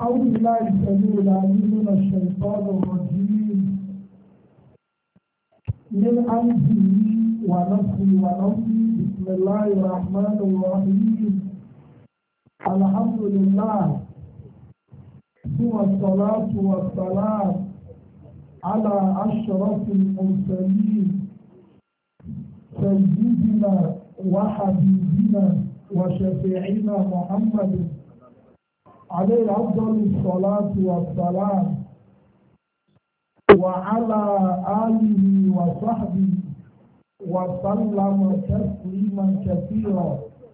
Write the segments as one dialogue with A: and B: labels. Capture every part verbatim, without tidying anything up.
A: أعوذ بالله السميع العليم من الشيطان الرجيم من أمره ونفسه ونفسه بسم الله الرحمن الرحيم الحمد لله ثم الصلاة والسلام على أشرف المرسلين سيدنا وحبيبنا وشفيعنا محمد عليه أفضل الصلاة والسلام وعلى آله وصحبه وسلم تسليما كثيرا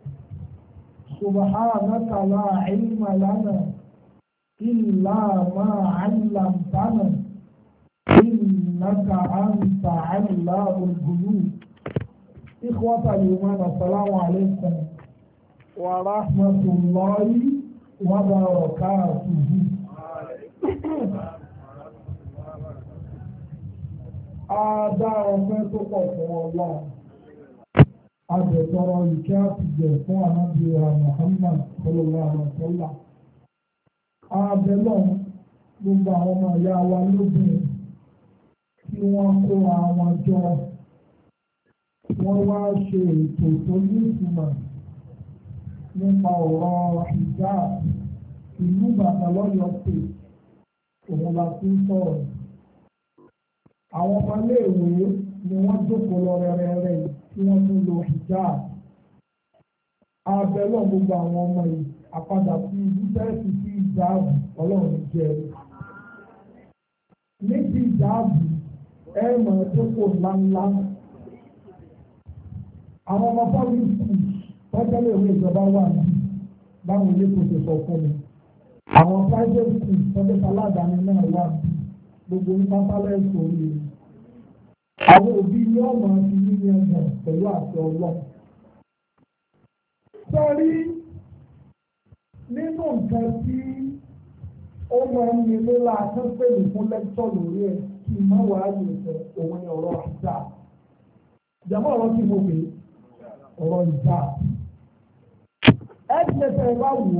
A: سبحانك لا علم لنا إلا ما علمتنا إنك أنت علام الغيوب إخوة الإيمان السلام عليكم ورحمة الله وبركاته. Adá ọpẹ́ tó pọ̀ fún Ọlọ́run. Àjẹ̀tọ̀rọ̀ ìkẹ́ àtìjẹ̀ fún ànábìyà Muhammad sallallahu alaihi wasallam. Abẹ́lọ́ gbogbo àwọn ọmọ ìyá wa lóbìnrin tí wọ́n kó àwọn jọ. Wọ́n wá ṣe ètò tó ní ìtumọ̀ nípa ọ̀rọ̀ hijab ìlú Ìbàdàn lọ́yọ̀ọ́ pé òun la fi ń sọ̀rọ̀. Àwọn ọmọléèwé ni wọ́n jókòó lọ rẹ́rẹ́rẹ́ tí wọ́n tún lo hijab. Abẹ́lọ́ gbogbo àwọn ọmọ yìí àpadà sí ibi tẹ́ẹ̀sì sí ìjáàbù ọlọ́run jẹ́. Níbi ìjáàbù ẹ̀rọ jókòó ńláńlá. Àwọn ọmọ public school tọ́jọ́lé ìwé ìjọba wà ní báwọn ilé kò ṣe sọ fún mi. Àwọn private school tọ́jọ́ aládàáni náà wà ní gbogbo nípasálẹ̀ ìsòrí rẹ̀. Àwọn òbí ní ọ̀nà ti ní ní ẹ̀gbọ̀n pẹ̀lú àṣẹ ọlọ́run. Sọ́rí nínú nǹkan tí ó máa ń nílé láàrín pèlú fún lẹ́kítọ̀ lórí ẹ̀ kí n má wàá yè fẹ́ òun ni ọ̀rọ̀ ìjà. Ìjàmbá ọ̀rọ̀ tí mo pè ọ̀rọ̀ ìjà. Ẹ̀ẹ́dẹ́gbẹ̀ẹ́ bá wò ó,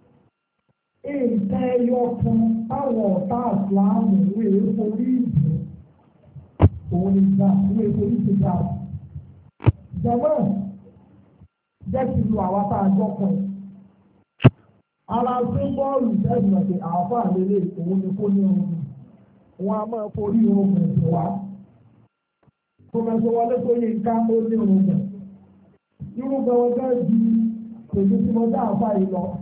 A: nǹkan ẹyọ kan táwọn ọ̀tá àfúláàmù ìwé orí ìdùn òun ni ìjà ìwé orí ìjà. Ìjàmbá jẹ́ kí lu àwa tá a jọ kàn. Ara tó bọ́ọ̀lù jẹ́sìn àti àáfà lélẹ̀ òun ni kó ní ọrùn. Wọ́n a máa forí ọrùn ẹ̀sìn wá. Tòmẹ̀sọ̀ wọlé tó yẹ ká ó ní ọrùn bẹ̀. Irú bẹ̀rẹ̀ bẹ́ẹ̀ di kòtò tí mo dá àáfà yìí lọ.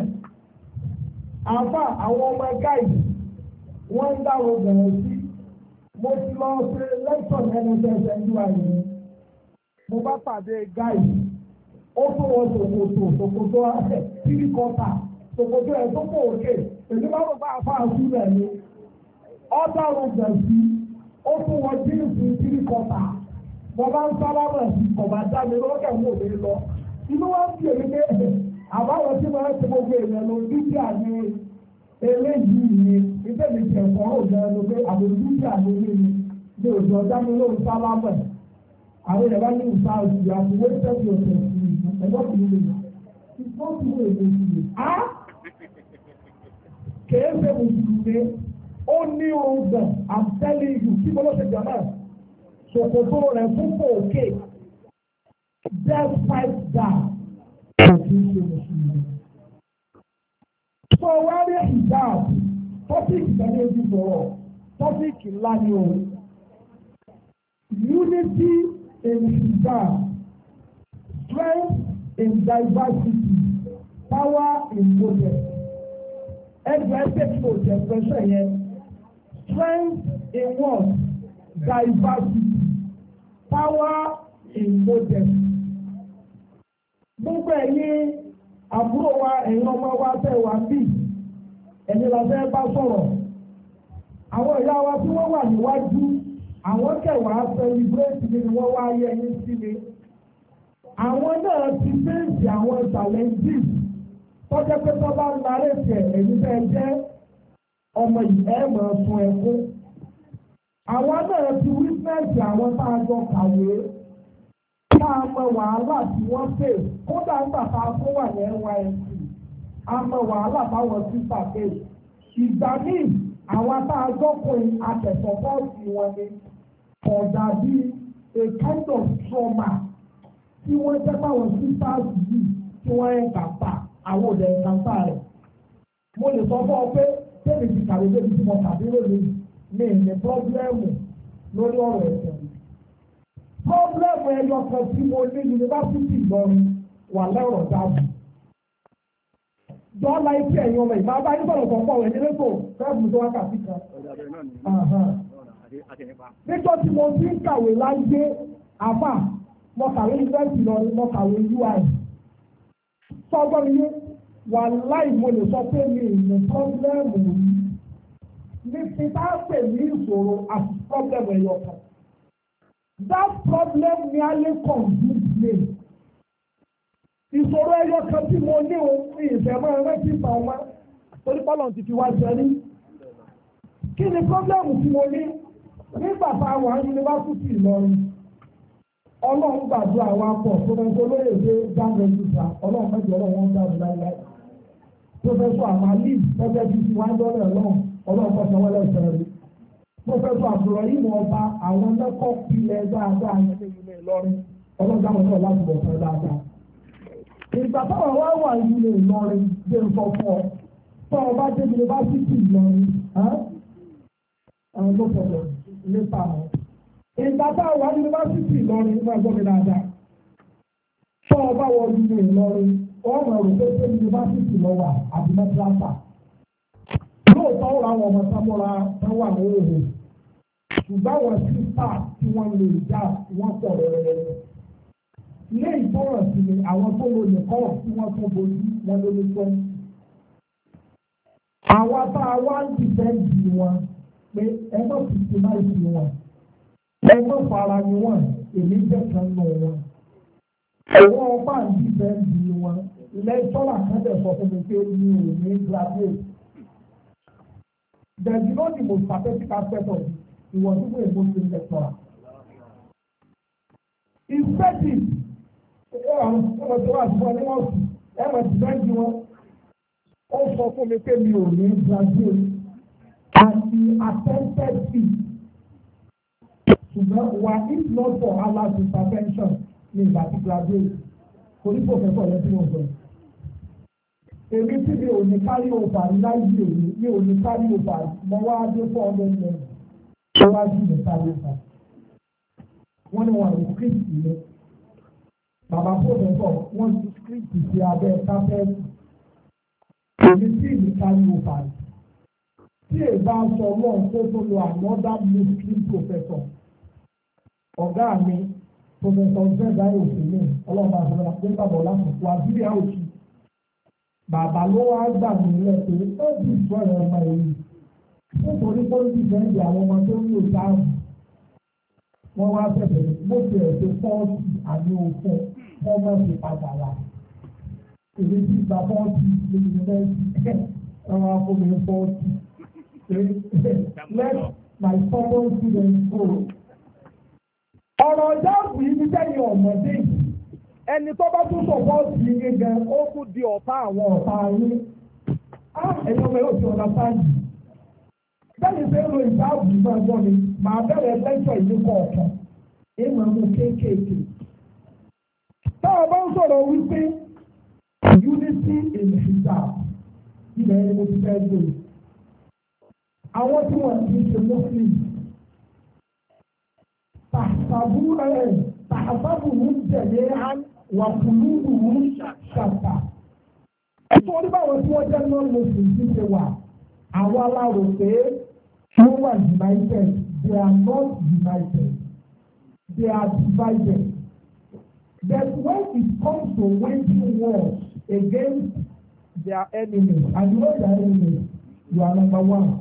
A: Àáfà àwọn ọmọ ẹ̀ka yìí wọ́n ń dáwọ́ bẹ̀rẹ̀ sí. Mo ti lọ ṣe lẹ́tọ̀n ẹnu ṣẹ̀ṣẹ̀ ń dúrà yìí. Mo bá pàdé gáì. Ó tún wọ ṣòkòtò ṣòkòtò ẹ̀ tírí kọ́tà. Ṣòkòtò ẹ̀ tó pọ̀ òkè, èmi bá rò bá àfáà sí rẹ̀ ni. Ọ́dà rògbà sí, ó tún wọ jíǹsì tírí kọ́tà. Mo bá ń sálámà sí ọ̀bà dá mi lọ́kẹ̀ mú òde lọ. Inú wa ń bí èmi pé àbáwọ̀ tí mo ń ṣe gbogbo èèyàn lọ dúkìá ni eléyìí ni ilé mi jẹ̀ fọ́ òjò ẹnu pé àwọn dúkìá ni ilé mi ní òjò ọjà mi ló ń sálámà. Àwọn ìyàbá ní ìfà òsì àti wẹ́sẹ̀tì ọ̀sẹ̀ sí ẹgbẹ́ kìí lè yà. Ìfọ́sí wo èdè sí i? Á kèé ṣe mùsùlùmí ó ní oògùn I'm telling you kí bọ́lá ṣe jàmá ṣòkòtò rẹ̀ fúnfò òkè despite that kò kí ń ṣe mùsùlùmí. Sọ wá rí hijab tọ́pìkì tẹ́lẹ̀ ojú bọ̀rọ̀ tọ́pìkì ńlá ni o. Unity in hijab, strength in diversity, power in modesty. Ẹgbẹ́ ẹgbẹ́ tí mo jẹ pẹ́sẹ̀ yẹn, strength in what? Diversity, power in modesty. Gbogbo ẹ̀yin àbúrò wa ẹ̀yin ọmọ wa tẹ̀ wá bí ẹ̀yin la fẹ́ bá sọ̀rọ̀. Àwọn ìyá wa tí wọ́n wà níwájú, àwọn kẹwàá celebrate ni wọ́n wá yẹ yín sí mi. Àwọn náà ti fèsì àwọn challenges tọ́jọ́ pé tó bá ń darí tiẹ̀ èyí fẹ́ jẹ́ ọmọ yìí ẹ̀ máa sun ẹkún. Àwọn náà ti witness àwọn tá a jọ kàwé ká mọ wàhálà tí wọ́n fè kódà nígbà tá a fún wà ní N Y S C àmọ́ wàhálà táwọn sísà kéèkì ìgbà míì àwọn tá a gbọ́kùnrin akẹ́kọ̀ọ́ bọ́ọ̀sì wọn ni ọ̀dà bíi a kind of trauma tí wọ́n jẹ́ báwọn sisters yìí tí wọ́n ń kàtà àwọn òde ìkàtà rẹ̀. mo lè sọ fún ọ pé tẹ́lẹ̀ ti kàwé débi tí mo kàdé lónìí ní ìní pọ́blẹ́mù lórí ọ̀rọ̀ ẹ̀sẹ̀. pọ́blẹ́mù ẹyọ kan tí mo ní yunifásitì Ìlọrin wà lẹ́rọ̀ dáàbò. jọ́lá ife ẹ̀yin ọmọ ìgbà bá yín sọ̀rọ̀ pọ̀pọ̀ rẹ̀ nílé tó fẹ́ẹ̀mù tó wákàtí kan. níjọ́ tí mo ti ń kàwé láyé àfà mo kàwé yunifásitì lọ mo kàwé U I sọgbọ́n mi yé wà láì mo lè sọ pé mi ní pọ́blẹ́mù yìí ní ti bá pè ní ìṣòro àti pọ́blẹ́mù ẹ̀yọ kan that problem nearly consumed me ìṣòro ẹ̀yọ kan tí mo ní o ní ìfẹ́ mọ́ ẹ̀rẹ́ tí ìfà ọmọ torí pọ́lọ̀ ti fi wá jẹrí kí ni pọ́blẹ́mù tí mo ní nígbà tá a wà ní yunifásitì Ìlọrin ọlọ́run gbàdúrà wa pọ̀ pọfẹsọ olóyè ṣe dáhùn ẹ̀dùnà ọlọ́run mẹ́jọ ọlọ́run ń dáhùn láíláí pọfẹsọ àmàlí pọfẹsọ ti wá dọ́rẹ̀ ọlọ́run ọlọ́run kọ́ sanwó ẹlẹ́sẹ̀ rẹ̀ pọfẹsọ àbúrò yìí mọ̀ ọba àwọn mẹ́kọ́ pilẹ̀ dáadáa ní ilé Ìlọrin ọlọ́run dáhùn náà láti bọ̀ fẹ́ dáadáa. ìgbà táwọn wá wà ní ilé Ìlọrin gbé sọ fún ọ tó ọba dé yunifásitì Ìlọrin àwọn ló fọwọ́ nípa wọn. ìgbà táwọn wà ní yunifásitì Ìlọrin nígbà gbọ́dọ̀ dáadáa tó ọba wọ ilé Ìlọrin ọmọ rò pé pé yunifásitì lọ wà àbí mẹ́tíráṣà lóòótọ́ ọ̀rọ̀ àwọn ọmọ sámúra táwọn àwọn òhò ṣùgbọ́n àwọn sísá tí wọ́n lè já wọ́n pọ̀ rẹ̀rẹ̀rẹ̀ ilé ìtọ́rọ̀ sí ni àwọn tó lo nìkọ́ tí wọ́n tó bojú wọn ló ní tó àwọn tá a wá ń dìbẹ́ǹdì wọn pé ẹgbẹ́ fìtì máa ń fi wọn ẹgbẹ́ fara ni wọn èmi jẹ́ kan nù wọn àwọn ọba ń dìbẹ́ǹdì wọn lẹ́tọ́rà kan dẹ̀ sọ fún mi pé mi ò ní graduate. There is not the most pathetic aspect of it. He was even a Muslim lecturer. He said it. Ẹ̀rọ tó wà fún ọ ní wọ́n sùn. Ẹ̀rọ ti bẹ́ẹ̀ di wọn. Ó sọ fún mi pé mi ò ní graduate. And he attempted it. Ṣùgbọ́n wà if not for Allah's intervention ní ìgbà tí graduate. Kò ní pòfẹ́sọ̀ lẹ́sìn ọ̀sán. Èmi tí mi ò ní kárí òfà láyé èmi mi ò ní kárí òfà mo wá dé four hundred men tó wá jù ní kárí òfà. Wọ́n ní wọn ò script yẹn. Bàbá pòfẹ́sọ̀ wọ́n ti script sí abẹ́ kápẹ́ẹ̀tì. Èmi tí mi kárí òfà. Tí èbá sọ lọ́n tó tó lo another Muslim professor. Ọ̀gá mi pòfẹ́sọ̀ Zẹ́dá Òsèlè ọlọ́run bá sọ̀rọ̀ pé bàbá ọ̀làkùnkùn àbílẹ̀ àwòsí. Bàbá ló wá gbà mí lẹ́sẹ̀ ó di ìfọ̀rọ̀ ọmọ yìí nítorí pé ó ti bẹ́ẹ̀dì àwọn ọmọ tó ń lò dáàbò wọ́n wá bẹ̀rẹ̀ bó ti ẹ̀ ṣe fọ́ọ̀tì àní òfin ọmọ ti padà wá èyí ti gba fọ́ọ̀tì ní yunifásitì wọ́n wá fún mi fọ́ọ̀tì let my fellow students go. ọ̀rọ̀ jáàbù yìí ti tẹ̀yìn ọ̀mọdé yìí. Ẹni tó bá tún sọ̀pọ̀ sí i gan ó tún di ọ̀tá àwọn ọ̀tá yín. Á ẹ̀yin ọmọ yóò ti ọ̀nà sáyì. Bẹ́ẹ̀ni ṣe ń lo ìdáàbò ìgbà gbọ́ mi, màá bẹ̀rẹ̀ lẹ́sọ̀ ìlú kọ̀ọ̀kan. Ìmọ̀ mú kéékèèké. Táwọn bá ń sọ̀rọ̀ wípé unity in hijab ilẹ̀ ẹni mo ti fẹ́ gbé. Àwọn tí wọ́n ti ṣe Muslim. Tàṣàbù ẹ̀ tàṣàbù ń tẹ̀lé án. Wà kùlùkù ń ṣàtà. Ẹ̀sùn oníbàwọ̀ tí wọ́n jẹ́ non-Muslim ti ṣe wà. Àwọn aláwọ̀ pé wọ́n wà united. They are not united. They are divided. But when it comes to waging wars against their enemies, and you know their enemies, you are number one.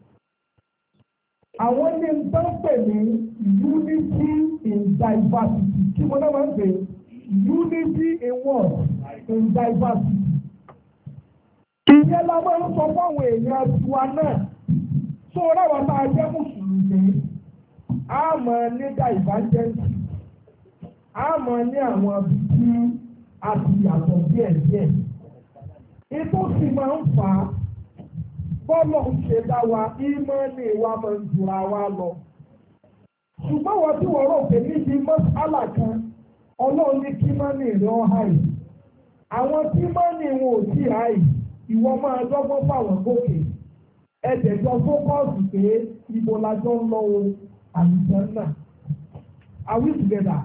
A: Àwọn ní ń tán pè ní unity in diversity. Kí wọ́n náà máa ń pè é. Unity in what? In diversity. Ìyẹn la máa ń sọ fáwọn èèyàn tiwa náà. Tó o ráwọ̀ tá a jẹ́ Mùsùlùmí, a máa ní divergence. A máa ní àwọn tí a ti yàtọ̀ díẹ̀ díẹ̀. ètò sì máa ń fà á bọ́ọ̀lù ń ṣe dá wa ìmọ̀ọ́nì wa máa ń jura wa lọ. ṣùgbọ́n wọ́n tí wọ́n rò pé níbi mọ́sálà kan ọlọ́run ní kí mọ́nì rẹ̀ ọ́ háì. àwọn tí mọ́nì wọn ò tí háì ìwọ máa dọ́gbọ́n fáwọn gòkè. ẹ̀jẹ̀jọ fókọ́ọ̀sì pé ibo la jọ ń lọ o àlùjànnà. Are we together?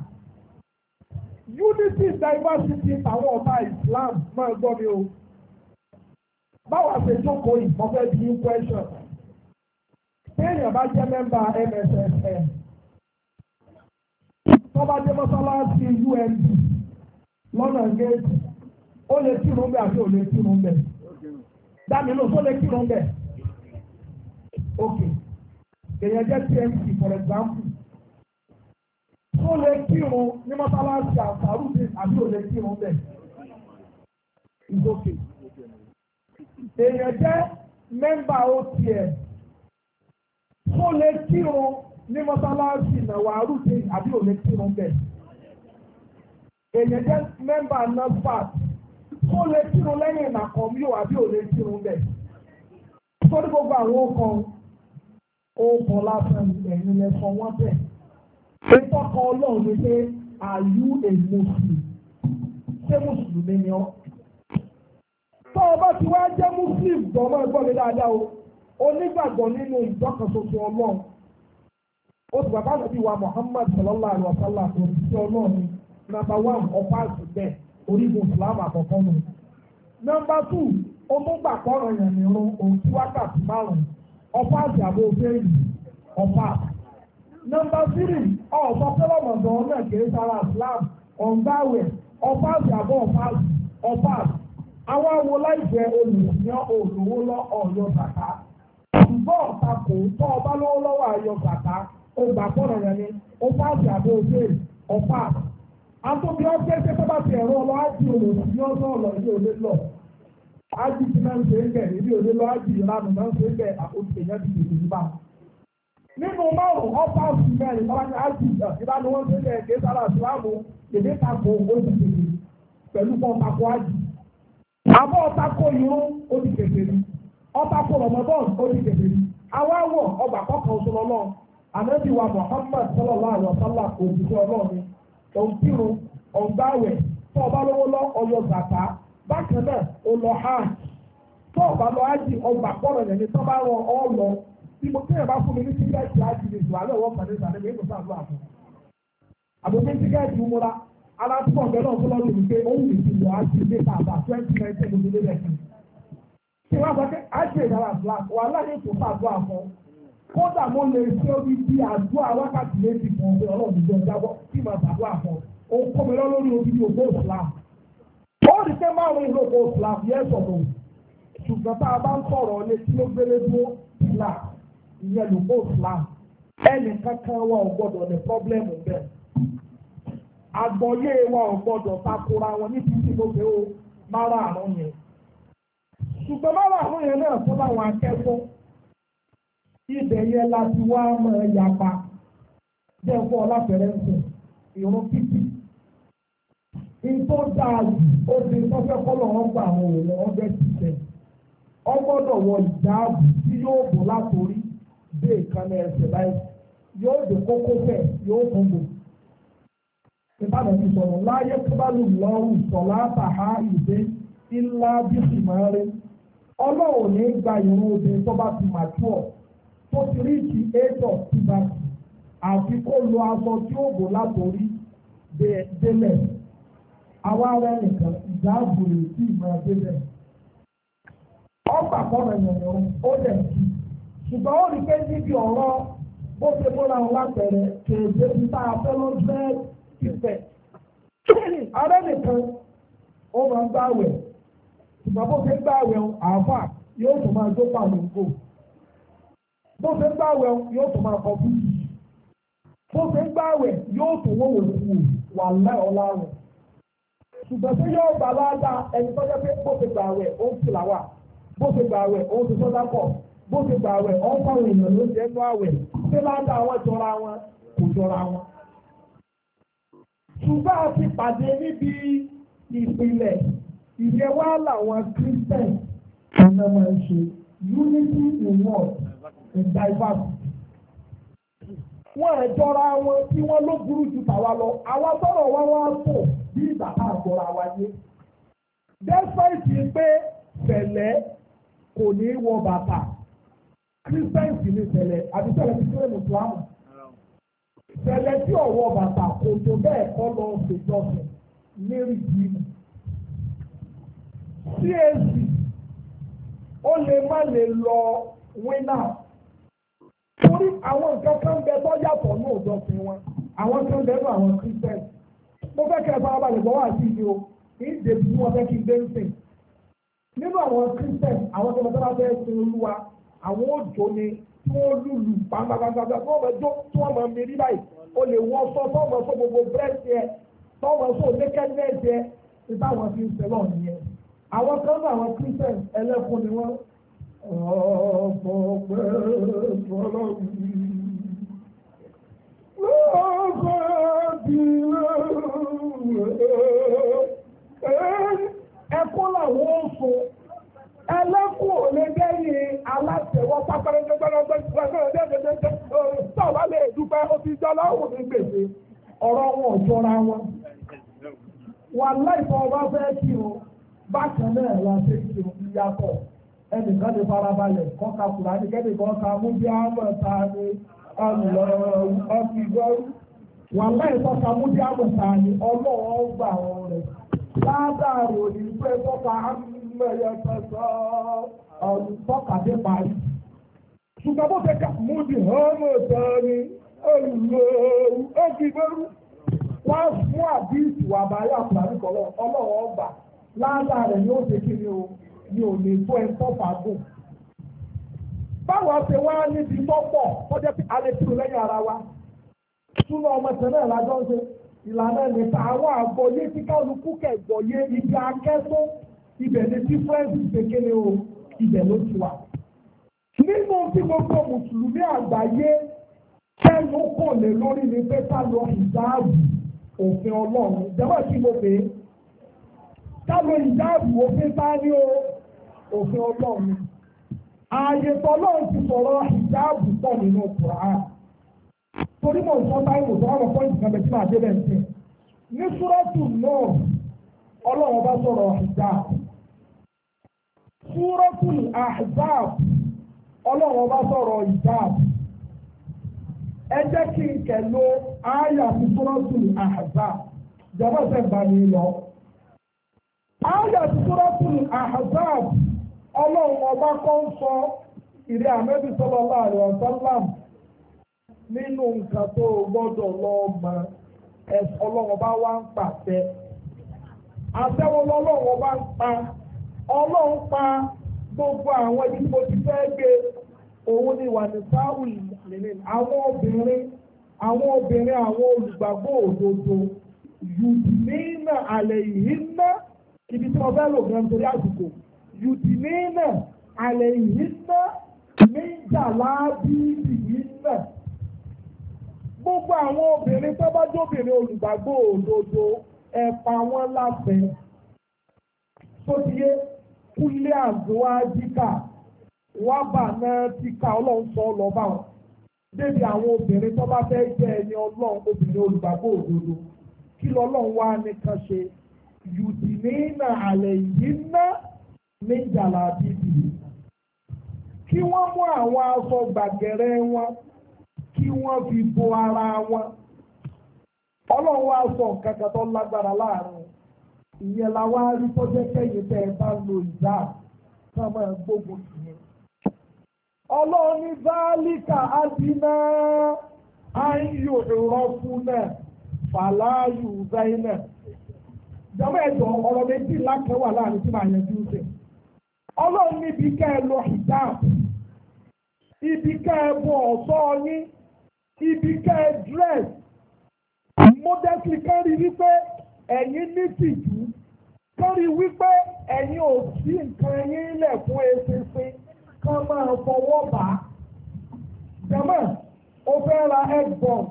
A: Unity diversity àwọn ọ̀tá Islam máa gbọ́ mi o. Báwa ṣe jókòó yìí, mo fẹ́ bí question. Téèyàn bá jẹ́ mẹ́mbà M S S N, tó bá jẹ́ mọ́sálásí U N D lọ́nà géètì, ó lè kírun bẹ́ẹ̀ àbí ò lè kírun bẹ́ẹ̀. Dámínú tó lè kírun bẹ́ẹ̀. Ok. Èèyàn jẹ́ T M C for example. Tó lè kírun ní mọ́sálásí àfàrúdé àbí ò lè kírun bẹ́ẹ̀. It's okay. Èèyàn jẹ́ mẹ́mbà O T M. Tó lè kírun ní mọ́sálásí nàwárùdé àbí ò lè kírun bẹ́ẹ̀. Èèyàn jẹ́ mẹ́mbà NASFAT. Tó lè kírun lẹ́yìn ìnàkọ̀míò àbí ò lè kírun bẹ́ẹ̀. Sórí gbogbo àwọn ọkàn ọkàn lásán ẹ̀yìn lẹ́sọ̀ wọ́n bẹ̀. Ìtọ́kọ ọlọ́run ni pé are you a Muslim? Ṣé Mùsùlùmí ni ọ́? Tó o bá ti wá jẹ́ Muslim dọ̀mọ́ ẹgbọ́n mi dáadáa o, onígbàgbọ́ nínú ìjọkànṣoṣo ọlọ́run. Ó ti bàbá àgbàbí wa Muhammad sallallahu alaihi wa sallam òṣìṣẹ́ ọlọ́run ni nàmbà wán ọ̀pá àṣùbẹ̀ orígun Islam àkọ́kọ́ nù. Nàmbà tù ó mú gbàgbọ́ ọ̀rọ̀ yẹn nìrun òun tí wákàtí márùn-ún ọ̀pá àṣàbò òfin ọ̀pá. Nọmba tírì ọ̀sọ́ pẹ́lọ́mọ̀dọ́ náà kìí sára Islam ọ̀ngáwẹ̀ ọ̀pá àṣàbò ọ̀pá. Àwọn awo láìpẹ́ olùsìyàn olówó lọ ọ̀yọ́ bàtà. Ṣùgbọ́n ọ̀tá kò tọ́ ọba lọ́wọ́ lọ́wọ́ ayọ̀ bàtà ó gbà pọ̀nà yẹn ni ọ̀pá àṣàbò òfin ọ̀pá. Àtòbí ọ̀gbẹ́ ṣe tó bá ti ẹ̀rọ ọlọ́ ájì olùsìyàn sọ̀rọ̀ ilé òde lọ. Ájì ti máa ń ṣe é bẹ̀ ilé òde lọ ájì ìlànà máa ń ṣe é bẹ̀ àkóso èèyàn ti tètè níbà. Nínú márùn-ún ọ̀pá òsì mẹ́rin lọ́wọ́ ní ájì ìbánu wọn ṣe bẹ́ẹ̀ ké sára ìsìlámù èdè tako oṣù kejì pẹ̀lú fún ọ̀tako ájì. Àbọ̀ ọ̀tako irun ó ti kèfèrí. Ọ̀tako rọ̀mọ́dọ́n ó ti kèfèrí. Àwọn àwọ̀ ọgbà kọ̀ọ̀kan oṣù lọ́lọ́ ànábì wa Muhammad sallallahu alaihi wa sallam òṣìṣẹ́ ọlọ́ọ̀ni òǹkírun ọ̀ǹgbáwẹ̀ tó ọba lówó lọ ọyọ zàtà bákan náà ó lọ hajj tó ọba lọ hajj ọgbà pọ̀rọ̀ yẹn ni tó bá rọ ọ lọ tí mo tẹ́yẹ̀ bá fún mi ní tíkẹ́ẹ̀tì hajj ní ìlú alẹ́ wọ́n kàn ní ìsàlẹ̀ mi nígbà tó àfọ̀ àbòmí tíkẹ́ẹ̀tì múra alátúbọ̀ ọ̀gbẹ́ náà tó lọ́ọ́ lè wípé ó wù mí ti lọ hajj ní káàbà twenty nineteen ló dé lẹ́sìn tí wọ́n sọ pé hajj ìdára black wà láyé tó fàdó àfọ̀ kódà mo lè ṣe orí bí àdúrà wákàtí méjì fún ọgbẹ́ ọlọ́run ìjọ ìjábọ̀ tí mo fàdó àfọ̀ òun kọ́ mi lọ lórí odidi ògbó Islam ó rí pé márùn-ún ìlú ògbó Islam yẹn sọ̀rọ̀ ṣùgbọ́n tá a bá ń sọ̀rọ̀ ilé tí ló gbélé dúró Islam ìyẹn lògbó Islam ẹnì kankan wa ò gbọ́dọ̀ ní pọ́blẹ́mù bẹ́ẹ̀ àgbọ̀yé wa ò gbọ́dọ̀ takora wọn ní títí mo fẹ́ o márùn-ún yẹn ṣùgbọ́n márùn-ún yẹn náà fún àwọn akẹ́kọ̀ọ́ ibẹ̀ yẹn láti wá mọ̀ ẹ́ yapa jẹ́ fún ọ lápẹ̀rẹ̀ ń sìn ìrún títì ìtọ́ dáa jù ó ti sọ́fẹ́ kọ́lọ̀ wọn gba àwọn òun ọgbẹ́ tìṣẹ́ ọgbọ́dọ̀ wọ ìdáàbò tí yóò bò látòrí dé ìkànnì ẹsẹ̀ láì yóò dé kókó fẹ̀ yóò fún bò ìbàdàn ti sọ̀rọ̀ láyé kábàlù lọ́rùn sọ̀lá àtàhà ìdè ńlá bí ìmọ̀ọ́rẹ́ ọlọ́run ní gba ìrún obìnrin tó bá ti màtúọ̀ tó ti rí ti eight of puberty àfi kó lo aṣọ tí ó bò látòrí délẹ̀ àwa ara nìkan ìdáàbò rẹ̀ sí ìmọ̀ délẹ̀ ọgbà kọ́nà yẹ̀yẹ̀ ó lẹ̀ sí ṣùgbọ́n ó rí pé níbi ọ̀rọ̀ bó ṣe múra wọn lápẹ̀rẹ̀ kèrèjé ti tá a fẹ́ ló fẹ́ ìfẹ́ ara nìkan ó máa ń gbààwẹ̀ ṣùgbọ́n bó ṣe ń gbààwẹ̀ àáfà yóò tún máa jó pàlùkò bó ṣe ń gbààwẹ̀ yóò tún máa kọ búùkì bó ṣe ń gbààwẹ̀ yóò tún wọ́wọ́ kú wà láì ọlárùn ṣùgbọ́n tí yóò gbà láàdá ẹni tó jẹ́ pé bó ṣe gbààwẹ̀ ó ń tìlàwà bó ṣe gbààwẹ̀ ó ń ti sọ́dá pọ̀ bó ṣe gbààwẹ̀ ó ń fáwọn èèyàn ló ń jẹ́ nú àwẹ̀ ṣé láàdá wọn jọra wọn kò jọra wọn. ṣùgbọ́n a ti pàdé níbi ìpìlẹ̀ ìyẹn wá làwọn Christian ọ̀nà máa ń ṣe unity in what in diversity. wọ́n ẹ̀ jọra wọn tí wọ́n ló burú ju tàwa lọ àwa sọ̀rọ̀ wá wá pọ̀ bí ìgbà tá a jọra wa yé. despite pé Sẹ̀lẹ̀ kò ní í wọ bàtà Christians ní Sẹ̀lẹ̀ àbí Sẹ̀lẹ̀ ti kílẹ̀ mùsùlùmù. Sẹ̀lẹ̀ tí ò wọ bàtà kò tó bẹ́ẹ̀ kọ́ lọ ṣèjọsìn ní rìdíìmù. C A C ó lè má lè lọ wínà torí àwọn nǹkan kan bẹ tó yàtọ̀ ní òjọsìn wọn àwọn kan bẹ ní àwọn Christian. mo fẹ́ kẹ́ ẹ fara balẹ̀ gbọ́ wá sí ibi o ní ìdèbí tí wọ́n fẹ́ kí n dé ń sìn. nínú àwọn Christian àwọn tó bá fẹ́ sin Olúwa àwọn òjò ni tí wọ́n lùlù pàmpàpàmpà tí wọ́n máa jó tí wọ́n máa mérí báyìí o lè wọ́n sọ tí wọ́n máa sọ gbogbo bírẹ́sì ẹ̀ tí wọ́n máa sọ nakedness ẹ̀ ní táwọn fi ń sẹ́lọ̀ nìyẹn. àwọn kan náà àwọn Christian ẹlẹ́kùn ni wọ́n ọ̀pọ̀ pẹ́ fọlọ́run ẹkún làwọn ó so ẹlẹ́kùn ò lè dẹ́yìn aláṣẹwọ́ pápẹ́rẹ́gbẹ́gbẹ́gbẹ́gbẹ́gbẹ́gbẹ́ tọ́ọ̀bá lè dúpẹ́ ó ti jọ lọ́wọ́ ní gbèsè ọ̀rọ̀ wọn ò jọra wọn. wà láìpẹ́ ọba fẹ́ kí o bákan náà la ṣe kí o fi yàtọ̀ ẹnìkan lè farabalẹ̀ kọ́ka kùránì kẹ́nìkan ka mú bí àmọ̀ta ni ọ̀gbìgbọ́rú wà láìpẹ́ ka mú bí àmọ̀ta ni ọlọ́wọ́ gbà wọn rẹ̀ ládàrú ní pé tọ́ka mẹ́yẹ pẹ̀sọ́ ọ̀rùn tọ́kadé parí. ṣùgbọ́n bó ṣe ká mú di àmọ̀ta ni ọ̀gbìgbọ́rú ọ̀gbìgbọ́rú wọ́n fún àdíìsì wà báyà kùránì kọ́lọ́ ọlọ́wọ́ gbà ládàrú ni ó ṣe kí ni o ni ò lè tó ẹ tó fàágùn. báwo ṣe wá níbi tọ́pọ̀ ó jẹ́ alẹ́ kúrò lẹ́yìn ara wa súnà ọmọ ìṣẹ̀lẹ̀ ìlàjọ́ ń ṣe ìlànà nípa àwọn àgbọ̀yé tí kálukú kẹ̀gbọ̀yé ibi akẹ́tọ́ ibẹ̀ ní dífẹ́ǹsì kékeré o ibẹ̀ ló ti wà. nínú tí gbogbo mùsùlùmí àgbáyé kẹ́nu kò lè lórí ni pé ká lọ ìdáàbò òfin ọlọ́run jẹ́wọ́ sí mo pè é ká lọ ìdáàbò òfin tá ní o òfin ọlọ́run ààyè tọ́lọ́run ti sọ̀rọ̀ ìdáàbò pọ̀ nínú Kùránì torí mọ̀ nǹkan táyé kò sọ̀rọ̀ pọ́ìntì kan bẹ̀tí máa dé bẹ́ẹ̀ sí ní súrọ́tù náà ọlọ́run bá sọ̀rọ̀ ìdáàbò súrọ́tù Ahzab ọlọ́run bá sọ̀rọ̀ ìdáàbò ẹ jẹ́ kí n kẹ̀ lo ááyà sí súrọ́tù Ahzab jọba ṣẹ̀ bá mi lọ. ááyà sí súrọ́tù Ahzab ọlọ́run ọba kan sọ ìrẹ́ àmẹ́bí sallallahu alaihi wasallam nínú nǹkan tó gbọ́dọ̀ lọ́ọ́ mọ ọlọ́run bá wá ń pàṣẹ àtẹ́wọ́ lọ́lọ́run bá ń pa ọlọ́run pa gbogbo àwọn ibi tó ti fẹ́ gbé òun ni wà ní sáwùl nìyẹn àwọn obìnrin àwọn obìnrin àwọn olùgbàgbọ́ òdodo yùdìmínà àlẹ́ yìí ná ibi tí wọ́n fẹ́ lò gan torí àsìkò yùdìmínà àlẹ́ yìí ná méjàlá bíbí yìí ná gbogbo àwọn obìnrin tó bá jóbìnrin olùgbàgbọ́ òdodo ẹ pa wọ́n láfẹ̀ẹ́ tó ti yé kúlẹ̀ àgọ́ ájíkà wá bà náà ti ka ọlọ́run sọ lọ bá wọn débi àwọn obìnrin tó bá fẹ́ jẹ́ ẹni ọlọ́run obìnrin olùgbàgbọ́ òdodo kí lọ́lọ́run wá nìkan ṣe yùdìmínà àlẹ́ yìí ná méjàlá bíbí kí wọ́n mú àwọn aṣọ gbàgẹ̀rẹ̀ wọn kí wọ́n fi bo ara wọn ọlọ́run wá sọ nǹkan kan tó lágbára láàrin ìyẹn la wá rí tó jẹ́ kẹ́yìn tẹ́ ẹ bá lo ìdá ká máa gbógun tì yẹn. ọlọ́run ní zálíkà ádínà áyù ìrọ́fúnà fàlàyù záínà. ìjọba ẹ̀jọ̀ ọ̀rọ̀ méjì lákẹ́wà láàrin tí màá yanjú ṣe. ọlọ́run níbi ká ẹ lọ ìdá ibi ká ẹ bọ ọ̀ṣọ́ yín ibi ká ẹ dress modestly kárí wípé ẹ̀yin ní tìjú kárí wípé ẹ̀yin ò sí nǹkan yín lẹ̀ fún eṣinṣin kán máa fọwọ́ bá a. jẹ́mọ̀ ó fẹ́ ra eggbọ̀n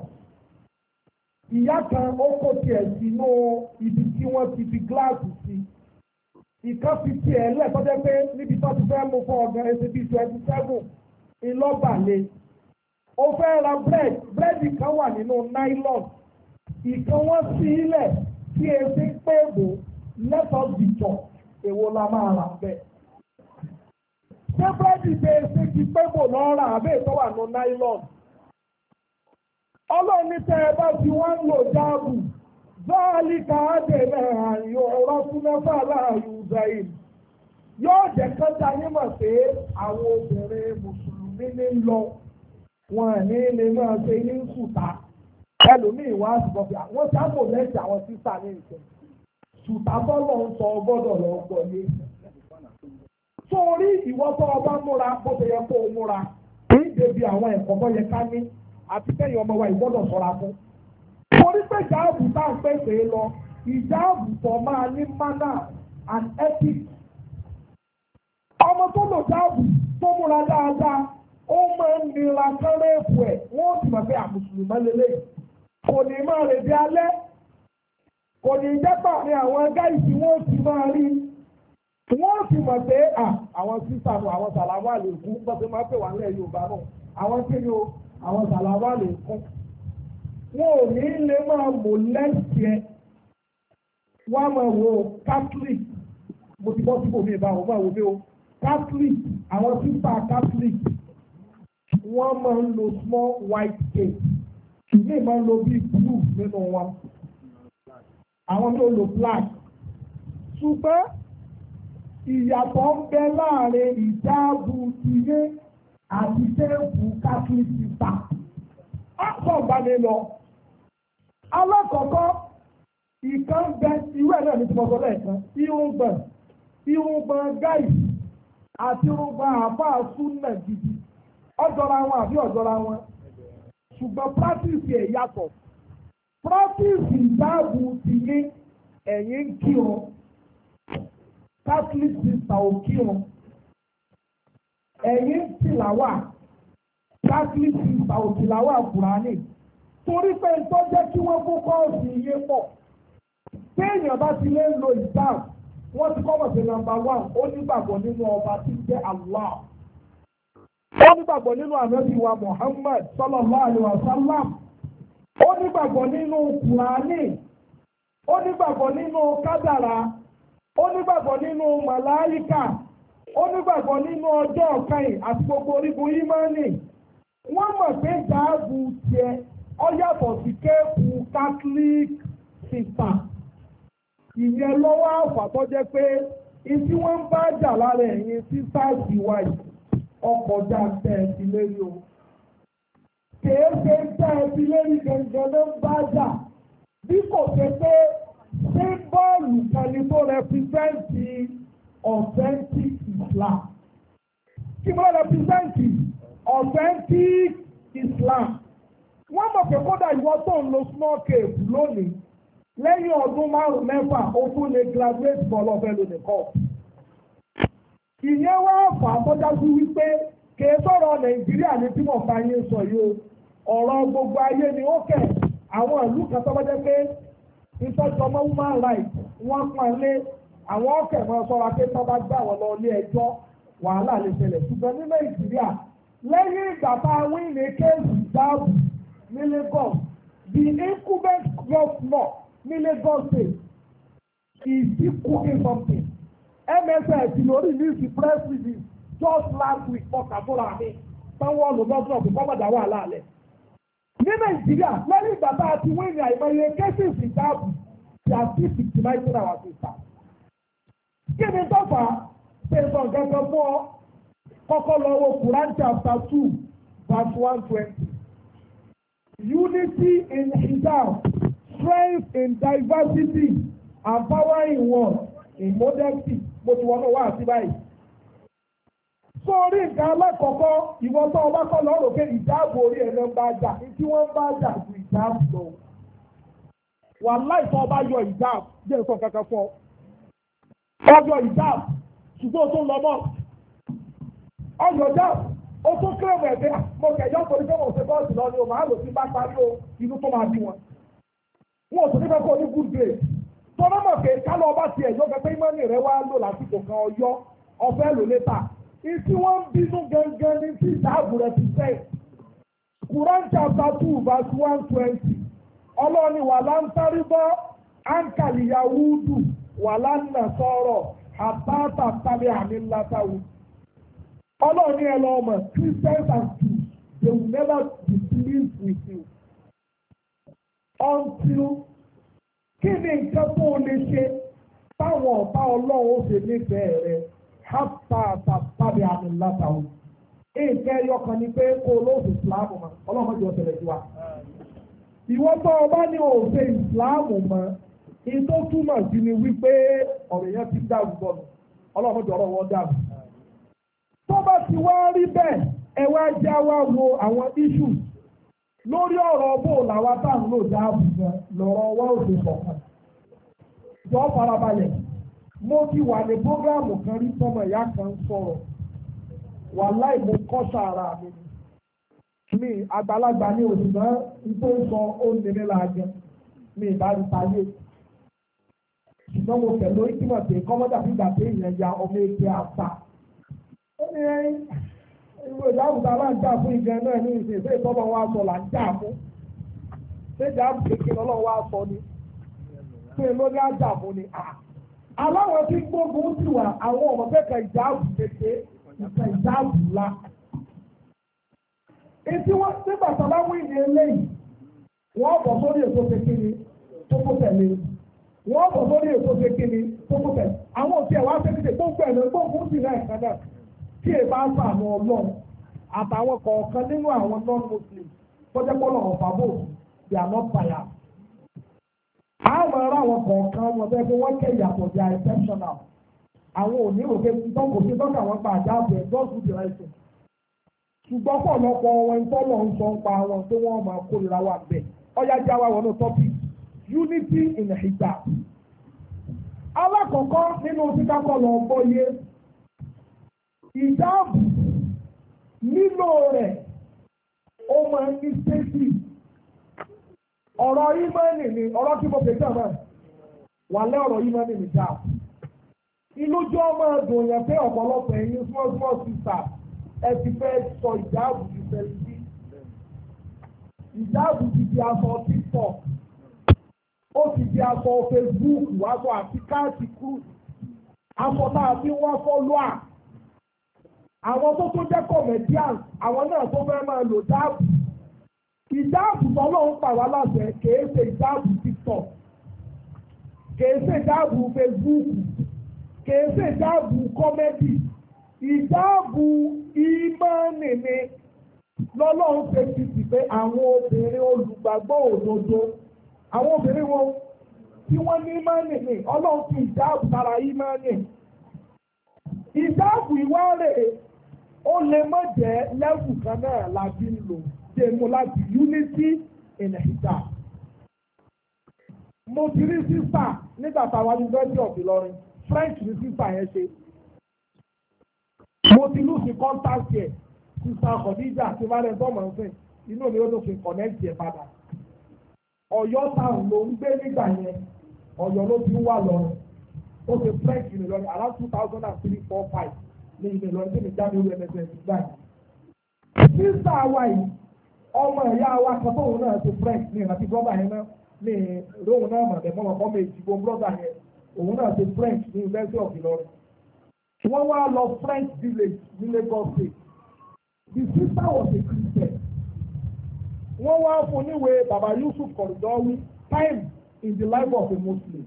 A: ìyá kan ó kó tiẹ̀ sínú ibi tí wọ́n ti fi gíláàsì sí ìkan fi tiẹ̀ lẹ̀ tọ́jẹ́ pé níbi tó ti fẹ́ mú fún ọ̀gá ẹsẹ̀ bíi twenty seven ìlọ́bàlẹ̀ ó fẹ́ ra bread búrẹ́dì kan wà nínú nylon ìkan wọ́n sí ilẹ̀ tí ẹsẹ̀ pé bò lẹ́tọ̀ọ́ bìtọ̀ èwo la máa rà bẹ́ẹ̀. ṣé búrẹ́dì bẹ́ẹ̀ ẹsẹ̀ ti pé bò lọ́ọ́ rà àbẹ́ tó wà nínú nylon. ọlọ́run ní tẹ́ ẹ bá fi wọ́n lò jáàbù zọ́ọ̀lì káàdé náà àyò ọ̀rọ̀ súnmọ́fà láàyò zayn yóò jẹ́ kọ́ta yín mọ̀ pé àwọn obìnrin mùsùlùmí ní lọ wọn ní lè máa ṣe ní sùtà ẹlòmíì wá ṣùgbọ́n pé àwọn sábò lẹ́sẹ̀ àwọn sísà ní ìṣẹ̀ sùtà bọ́lọ̀ ń sọ gbọ́dọ̀ lọ gbọ́ yé sórí ìwọ tó ọba múra bó ṣe yẹ kó o múra kì í débi àwọn ẹ̀kọ́ bọ́ yẹ ká ní àti kẹ́yìn ọmọ wa ìgbọ́dọ̀ ṣọ́ra fún. Torí pé ìjáàbù tá à ń pèsè lọ, ìjáàbù tó máa ní manner and ethics. Ọmọ tó lò jáàbù tó múra dáadáa, ó máa ń nira kárẹ́ẹ̀fù ẹ̀, wọ́n sì mọ̀ pé àmùsùlùmọ́ lélẹ̀. Kò ní máa rè bí alẹ́, kò ní jẹ́pà ní àwọn gáìsì wọ́n ti máa rí. Wọ́n sì mọ̀ pé àwọn sísà àwọn sàlámù àlékún bọ́sẹ̀ máa pè wá ní ẹ̀ Yorùbá náà. Àwọn kí ni o? Àwọn sàlámù àlékún. Wọn ò ní lè máa mò lẹ́sẹ̀ wọ́n máa wo Catholic mo ti bọ́ síbò mi ìbá wọn máa wo mi o Catholic àwọn sísá Catholic wọ́n máa ń lo small white cake ṣùgbọ́n máa ń lo bíi blue nínú wọn àwọn tó lo black ṣùgbọ́n ìyàtọ̀ ń bẹ láàrin ìjáàbù tìyé àti tẹ́ẹ̀bù Catholic sísá á sọ̀ bá mi lọ. Alákọ̀ọ́kọ́ ìkan bẹ irú ẹ̀ náà ní tí mo sọ lẹ́ẹ̀kan irúgbọ̀n irúgbọ̀n gáì àti irúgbọ̀n àáfàá súnà gidi ọjọ́ra wọn àbí ọjọ́ra wọn ṣùgbọ́n practice ẹ̀ yàtọ̀ practice ìdáàbò ti ní ẹ̀yìn ń kírun Catholic sister ò kírun ẹ̀yìn ń tìlàwà Catholic sister ò tìlàwà Kùránì. Torí pé tó jẹ́ kí wọ́n kó kọ́ọ̀sì iye pọ̀. Téèyàn bá ti lè lo ìdáàbò, wọ́n ti kọ́ bọ̀sẹ̀ nàmbà wán, ó nígbàgbọ́ nínú ọba tí jẹ́ Allah. Ó nígbàgbọ́ nínú ànábì wa Muhammad sallallahu alaihi wasallam. Ó nígbàgbọ́ nínú Kùránì. Ó nígbàgbọ́ nínú kádàrá. Ó nígbàgbọ́ nínú màláíkà. Ó nígbàgbọ́ nínú ọjọ́ ọ̀kan àti gbogbo orígun ìmánì. Wọ́n mọ̀ pé ìdáàbò tiẹ̀ ó yàtọ̀ sí kéèkù Catholic sister ìyẹn lọ́wọ́ àfà tó jẹ́ pé ìtí wọ́n ń bá jà lára ẹ̀yìn sisters ìwà ọkọ̀ já tẹ̀sí lérí o kèé ṣe tẹ̀sí lérí gangan ló ń bá jà bí kò ṣe pé símbọ́ọ̀lù kan ni tó rẹpísẹ́ǹtì authentic Islam kí wọ́n rẹpísẹ́ǹtì authentic Islam. Wọ́n mọ̀ pé kódà ìwọ tó ń lo small cave lónìí lẹ́yìn ọdún márùn-ún mẹ́fà ó tún lè graduate bọ́ lọ́fẹ́ lónìí kọ́. Ìyẹn wá fà á tọ́já sí wípé kìí sọ̀rọ̀ Nàìjíríà ní tí wọ́n bá yín sọ yìí o ọ̀rọ̀ gbogbo ayé ni ó kẹ̀ àwọn ìlú kan tó bá jẹ́ pé ìtọ́jú ọmọ human rights wọ́n pọ́n lé àwọn ọ̀kẹ́ mọ́ sọ́ra pé tó bá gbà wọ́n lọ ilé ẹjọ́ wàhálà lè ṣẹlẹ̀ ṣùgbọ́n ní Nàìjíríà lẹ́yìn ìgbà tá a wí ní kéèsì dáàbò ní Lagos the incumbent governor ní Lagos state is still cooking something M S S lórí news press release just last week for kàbúrà mi sanwó olùdókòwò kò kọ́mọ̀dá wà lálẹ́ ní Nàìjíríà lẹ́yìn ìgbà tá a ti wí ní àìmọye cases ìdáàbò tí a ti fìtì máa ń tún àwọn àfihàn kí ni tọ́fà ṣe sọ gẹ́gẹ́ fún ọ kọ́kọ́ lọ wo Quran chapter two verse one twenty. Unity in hijab, strength in diversity, and power in one, in modesty. Mo ti wọ́n náà wá àti báyìí. Sórí nǹkan alákọ̀ọ́kọ́ ìwọ tó ọba kọ́ lọ́rọ̀ pé ìdáàbò orí ẹ̀ ló ń bá jà ní tí wọ́n ń bá jà ju ìdáàbò lọ. Wàláhì tó ọba yọ ìdáàbò jẹ́ nǹkan kankan fún ọ. Ọjọ́ ìdáàbò ṣùgbọ́n o tó ń lọ mọ́. Ọjọ́ ìdáàbò ó tún kírèmù ẹ̀gbẹ́ mo kẹ̀yọ́ torí pé mo ṣe bọ́ọ̀sì lọ ni o máa lò sí bá parí o inú tó máa bí wọn. Wọ́n ò tún níbẹ̀ kó ní good grade. tọ́lá mọ̀ pé kálọ̀ ọba tiẹ̀ yọ pé ìmọ̀nì rẹ wá lò lásìkò kan ọyọ́ ọ̀fẹ́ lò létà ìtí wọ́n ń bínú gangan ní tí ìdáàbò rẹ ti sẹ́yìn. Quran chapter two verse one twenty ọlọ́ọ̀ni wà láńtárí bọ́ áńkàlì yahudu wà lánà sọ̀rọ̀ àbáta tàbí àmì látàwù. ọlọ́ọ̀ni ẹ lọ́ọ́ mọ̀ Christians and Jews they will never be pleased with you until kí ni nǹkan tó o lè ṣe táwọn ọ̀tá ọlọ́run ó ṣe nífẹ̀ẹ́ rẹ àbáta tàbí àmì látàwù. Èèkẹ́ ẹyọ kan ni pé kó o lóòsì ìsìláàmù mọ́ ọlọ́run mọ́jọ ọ̀sẹ̀lẹ̀ sí wa. Ìwọ tó o bá ní òòṣè ìsìláàmù mọ́ ní tó túmọ̀ sí ni wípé ọ̀rọ̀ yẹn ti dàrú bọ̀nù ọlọ́run mọ́jọ ọ̀rọ̀ wọn dàrú. Tó bá ti wá rí bẹ́ẹ̀ ẹ wá já wá wo àwọn iṣu lórí ọ̀rọ̀ bó làwa tá à ń lò dáàbò gan lọ́rọ̀ wá òṣè kọ̀ọ̀kan. Jọ farabalẹ̀ mo ti wà ní prógráàmù kan rí tọmọ ìyá kan sọ̀rọ̀. Wàláì mo kọ́ sára mi mi àgbàlagbà ní òṣùgbọ́n ipò sọ ó nílé láàjẹ mi ìbárí táyé ṣùgbọ́n mo tẹ̀lé ìtumọ̀ pé kọ́mọ́dà fìgbà pé èèyàn ya ọmọ ẹgbẹ́ àṣà ó ní ìwé ìdáàbòbò aláǹjà fún ìjẹ náà ní ìsìn ìfẹ́ ìtọ́lọ́ wa sọ là ń jà fún ṣé ìdáàbò kékeré ọlọ́run wa sọ ni pé ló ní àjà fún ni aláwọ̀ tí gbógun ti wà àwọn ọmọ fẹ́kẹ̀ ìdáàbò kékeré ìfẹ́ ìdáàbò ńlá. Etí wọ́n nígbà tó bá wí ní eléyìí, wọ́n bọ̀ sórí ètò kékeré tó kó tẹ̀lé. Wọ́n bọ̀ sórí ètò kékeré tó kó tẹ̀lé. Àwọn òsì ẹ̀wá kékeré tó ń pẹ̀lú gbóngbó sí náà kan náà. Kí ẹ bá sọ àwọn ọlọ́run àtàwọn kọ̀ọ̀kan nínú àwọn non-Muslim tọ́jọ́ pọ́lọ̀ ọ̀fàbò they are not biased. Àwọn ará àwọn kọ̀ọ̀kan wọn bẹ́ẹ̀ bí wọ́n kẹ́ ìyàtọ̀ they are exceptional. Àwọn òní òkè tọ́kọ̀ sí tọ́kọ̀ àwọn gbà àjáàbò ẹ̀ just do the right thing. Ṣùgbọ́n pọ̀lọpọ̀ wọn tọ́lọ̀ ń sọ ń pa wọn pé wọ́n máa kórìíra wà bẹ́ẹ̀. Ọ̀yá já wa wọnú topic unity in hijab. Alákọ̀ọ́kọ́ nínú síkákọ̀ lọ bọ́yé ìjáàbù nílò rẹ̀ ó máa ń ní safety. Ọ̀rọ̀ ìmánì ni ọ̀rọ̀ tí mo pè jẹ́ náà wà lẹ́ ọ̀rọ̀ ìmánì ní jáàbù. Ìlójú ọmọ ẹ̀dùn yẹn pé ọ̀pọ̀lọpọ̀ ẹ̀yin small small sisters ẹ ti fẹ́ sọ ìjáàbù ti fẹ́ẹ́ sí. Ìjáàbù ti di aṣọ TikTok. Ó ti di aṣọ Facebook, aṣọ àti káàtì cruise. Aṣọ náà fi wọ́n fọ́lọ́ à. Àwọn tó tó jẹ́ comedians, àwọn náà tó fẹ́ máa lò jáàbù. Ìjáàbù tọ́lọ́ ń pa wá láṣẹ kèé ṣe ìjáàbù TikTok. Kèé ṣe ìjáàbù Facebook. Kèé ṣe ìjáàbù comedy. Ìjáàbù ìmánì ni lọ́lọ́run ṣe ti sì pé àwọn obìnrin olùgbàgbọ́ òdodo àwọn obìnrin wọn tí wọ́n ní ìmánì ni ọlọ́run fi ìjáàbù sára ìmánì. Ìjáàbù ìwárè ó lè má jẹ́ lẹ́wù kan náà láti ń lò ṣe mo láti unity in hijab. Mo ti rí sísà nígbà táwa ní University of Ìlọrin French ní sísà yẹn ṣe. Mo ti lù sí contact yẹ sísá Khadija tí wọ́n rẹ̀ tọ́mọ̀ ń sìn inú mi ó tó fi connect yẹ padà. Ọ̀yọ́ town ló ń gbé nígbà yẹn Ọ̀yọ́ ló ti wà lọ́rùn ó ti French ní Ìlọrin around two thousand and three four five ní ìlú Ìlọrin tí mi jáde orí ẹ̀mẹ́sẹ̀ nígbà yẹn. Sísá wa yìí ọmọ ẹ̀yà wa kan tóun náà ti French ní ìrántí brọ́dà yẹn náà ní ìróhùn náà mọ̀ ẹ̀mọ́ ọmọ méjì bó brọ́dà yẹn òun náà ti French ní University of Ìlọrin. Wọ́n wá lọ French village ní Lagos State. The sister was a Christian. Wọ́n wá fún níwèé Baba Yusuf Kọ̀rìdọ́wí time in the life of a Muslim.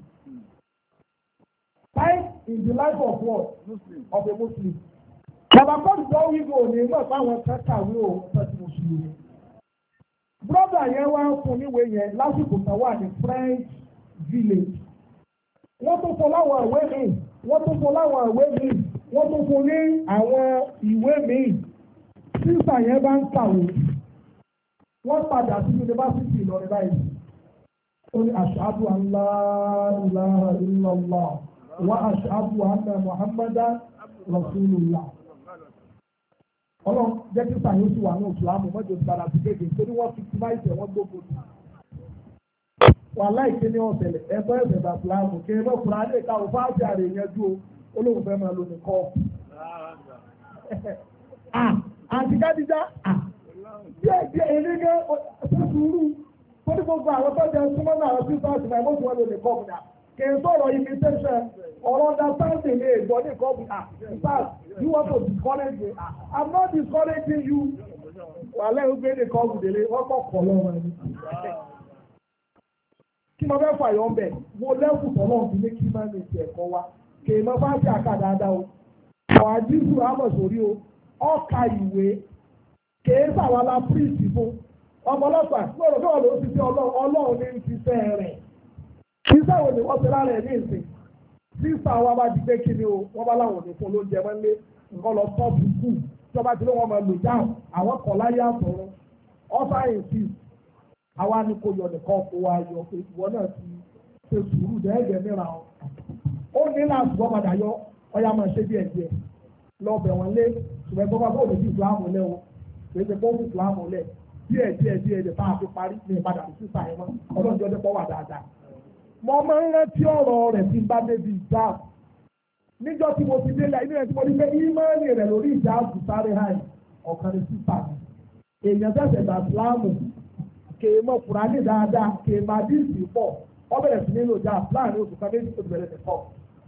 A: Time in the life of what? Muslim. Of a Muslim. Baba Kọ̀rìdọ́wí kò ní mọ̀ fáwọn kẹ́kàwé o fẹ́ẹ́ Mùsùlùmí. Brọ́dà yẹn wá fún níwèé yẹn lásìkò tán wà ní French village. Wọ́n tó fún láwọn ìwé mi. Wọ́n tó fún láwọn ìwé mi. Wọ́n tó fún ní àwọn ìwé mi. Sísà yẹn bá ń kàwé. Wọ́n padà sí yunifásitì Ìlọrin báyìí. Ó ní ashhadu an la ilaha illallah wa ashhadu anna Muhammadan rasulullah. Ọlọ́run jẹ́ kí sísà yóò sì wà ní ìsìlámù mọ́jọ ìgbàlá sí kéde nítorí wọ́n fi ti máìsẹ̀ wọ́n gbógun. wà láìpé ní ọ̀sẹ̀lẹ̀ ẹgbẹ́ ẹ̀sẹ̀ bàbáàmù kí ẹgbẹ́ fúra lè ka òfin àti àrè yẹn dúró olóhùn fẹ́ máa lo nìkọ́. àti kádìjà díẹ̀ díẹ̀ eléyé ṣe sùúrù tó ní gbogbo àwọn tó jẹ súnmọ́ náà àwọn tí wọ́n ti máa mọ́tò wọn lo nìkọ́ mu náà kì í sọ̀rọ̀ imitation ọ̀rọ̀ understanding ní èdè nìkọ́ mu náà in fact you want to discourage me I'm not discouraging you wàhálà ìgbé nìkọ́ mu délé wọ́n kọ́ kọ́ lọ́wọ́ ẹni. Kí mo fẹ́ fàyọ̀ ń bẹ̀, mo lẹ́kùn tọ́lọ́ fi ní kí máa ní ti ẹ̀kọ́ wa, kì í máa bá ṣe àká dáadáa o. Àwọn àdìsú àmọ̀ sórí o, ọ̀ka ìwé, kì í sàwọn la píríìtì fún. Ọmọlọ́pàá, ní ọ̀rọ̀ bí wọ́n lọ sí sí ọlọ́run ní ti fẹ́ rẹ̀. Iṣẹ́ wo ni wọ́n ti lára ẹ̀ ní ìsìn? Sísà wa bá di pé kí ni o, wọ́n bá láwọn òní fún lóúnjẹ mọ́lé, nǹkan lọ sọ́ọ̀bù kù, ìjọba ti ló wọ́n máa lò jáàm, àwọn kọ̀ láyé àtọ̀run, ọ́sáyẹ̀nsì àwa ni kò yọ nìkan kó wa yọ pé ìwọ náà ti ṣe sùúrù dẹ́gẹ̀ẹ́ níra ọ. ó ní láti wọ́n padà yọ ọya máa ṣe díẹ̀ díẹ̀ lọ́bẹ̀ wọn lé ṣùgbọ́n tó bá bọ́ọ̀lù sí ìsìlámù lẹ́ o kì í ṣe bọ́ọ̀lù ìsìlámù lẹ̀ díẹ̀ díẹ̀ díẹ̀ díẹ̀ táà fi parí ní ìpadà sí sísà ẹ̀ mọ́ ọlọ́jọ́ dẹ́pọ̀ wà dáadáa. mo máa ń rántí ọ̀rọ̀ rẹ̀ tí bá débi ìjáàbù níjọ́ tí mo ti délẹ̀ inú ẹ̀ tí mo ní pé ímánì rẹ̀ lórí ìjáàbù sáré háì ọ̀kan ní sísà mi èèyàn tẹ̀sẹ̀ gbà ìsìlámù kèé mọ Kùránì dáadáa kèé máa díìsì pọ̀ wọ́n bẹ̀rẹ̀ sí nílò jà láàrin oṣù kan méjì tó bẹ̀rẹ̀ nìkan.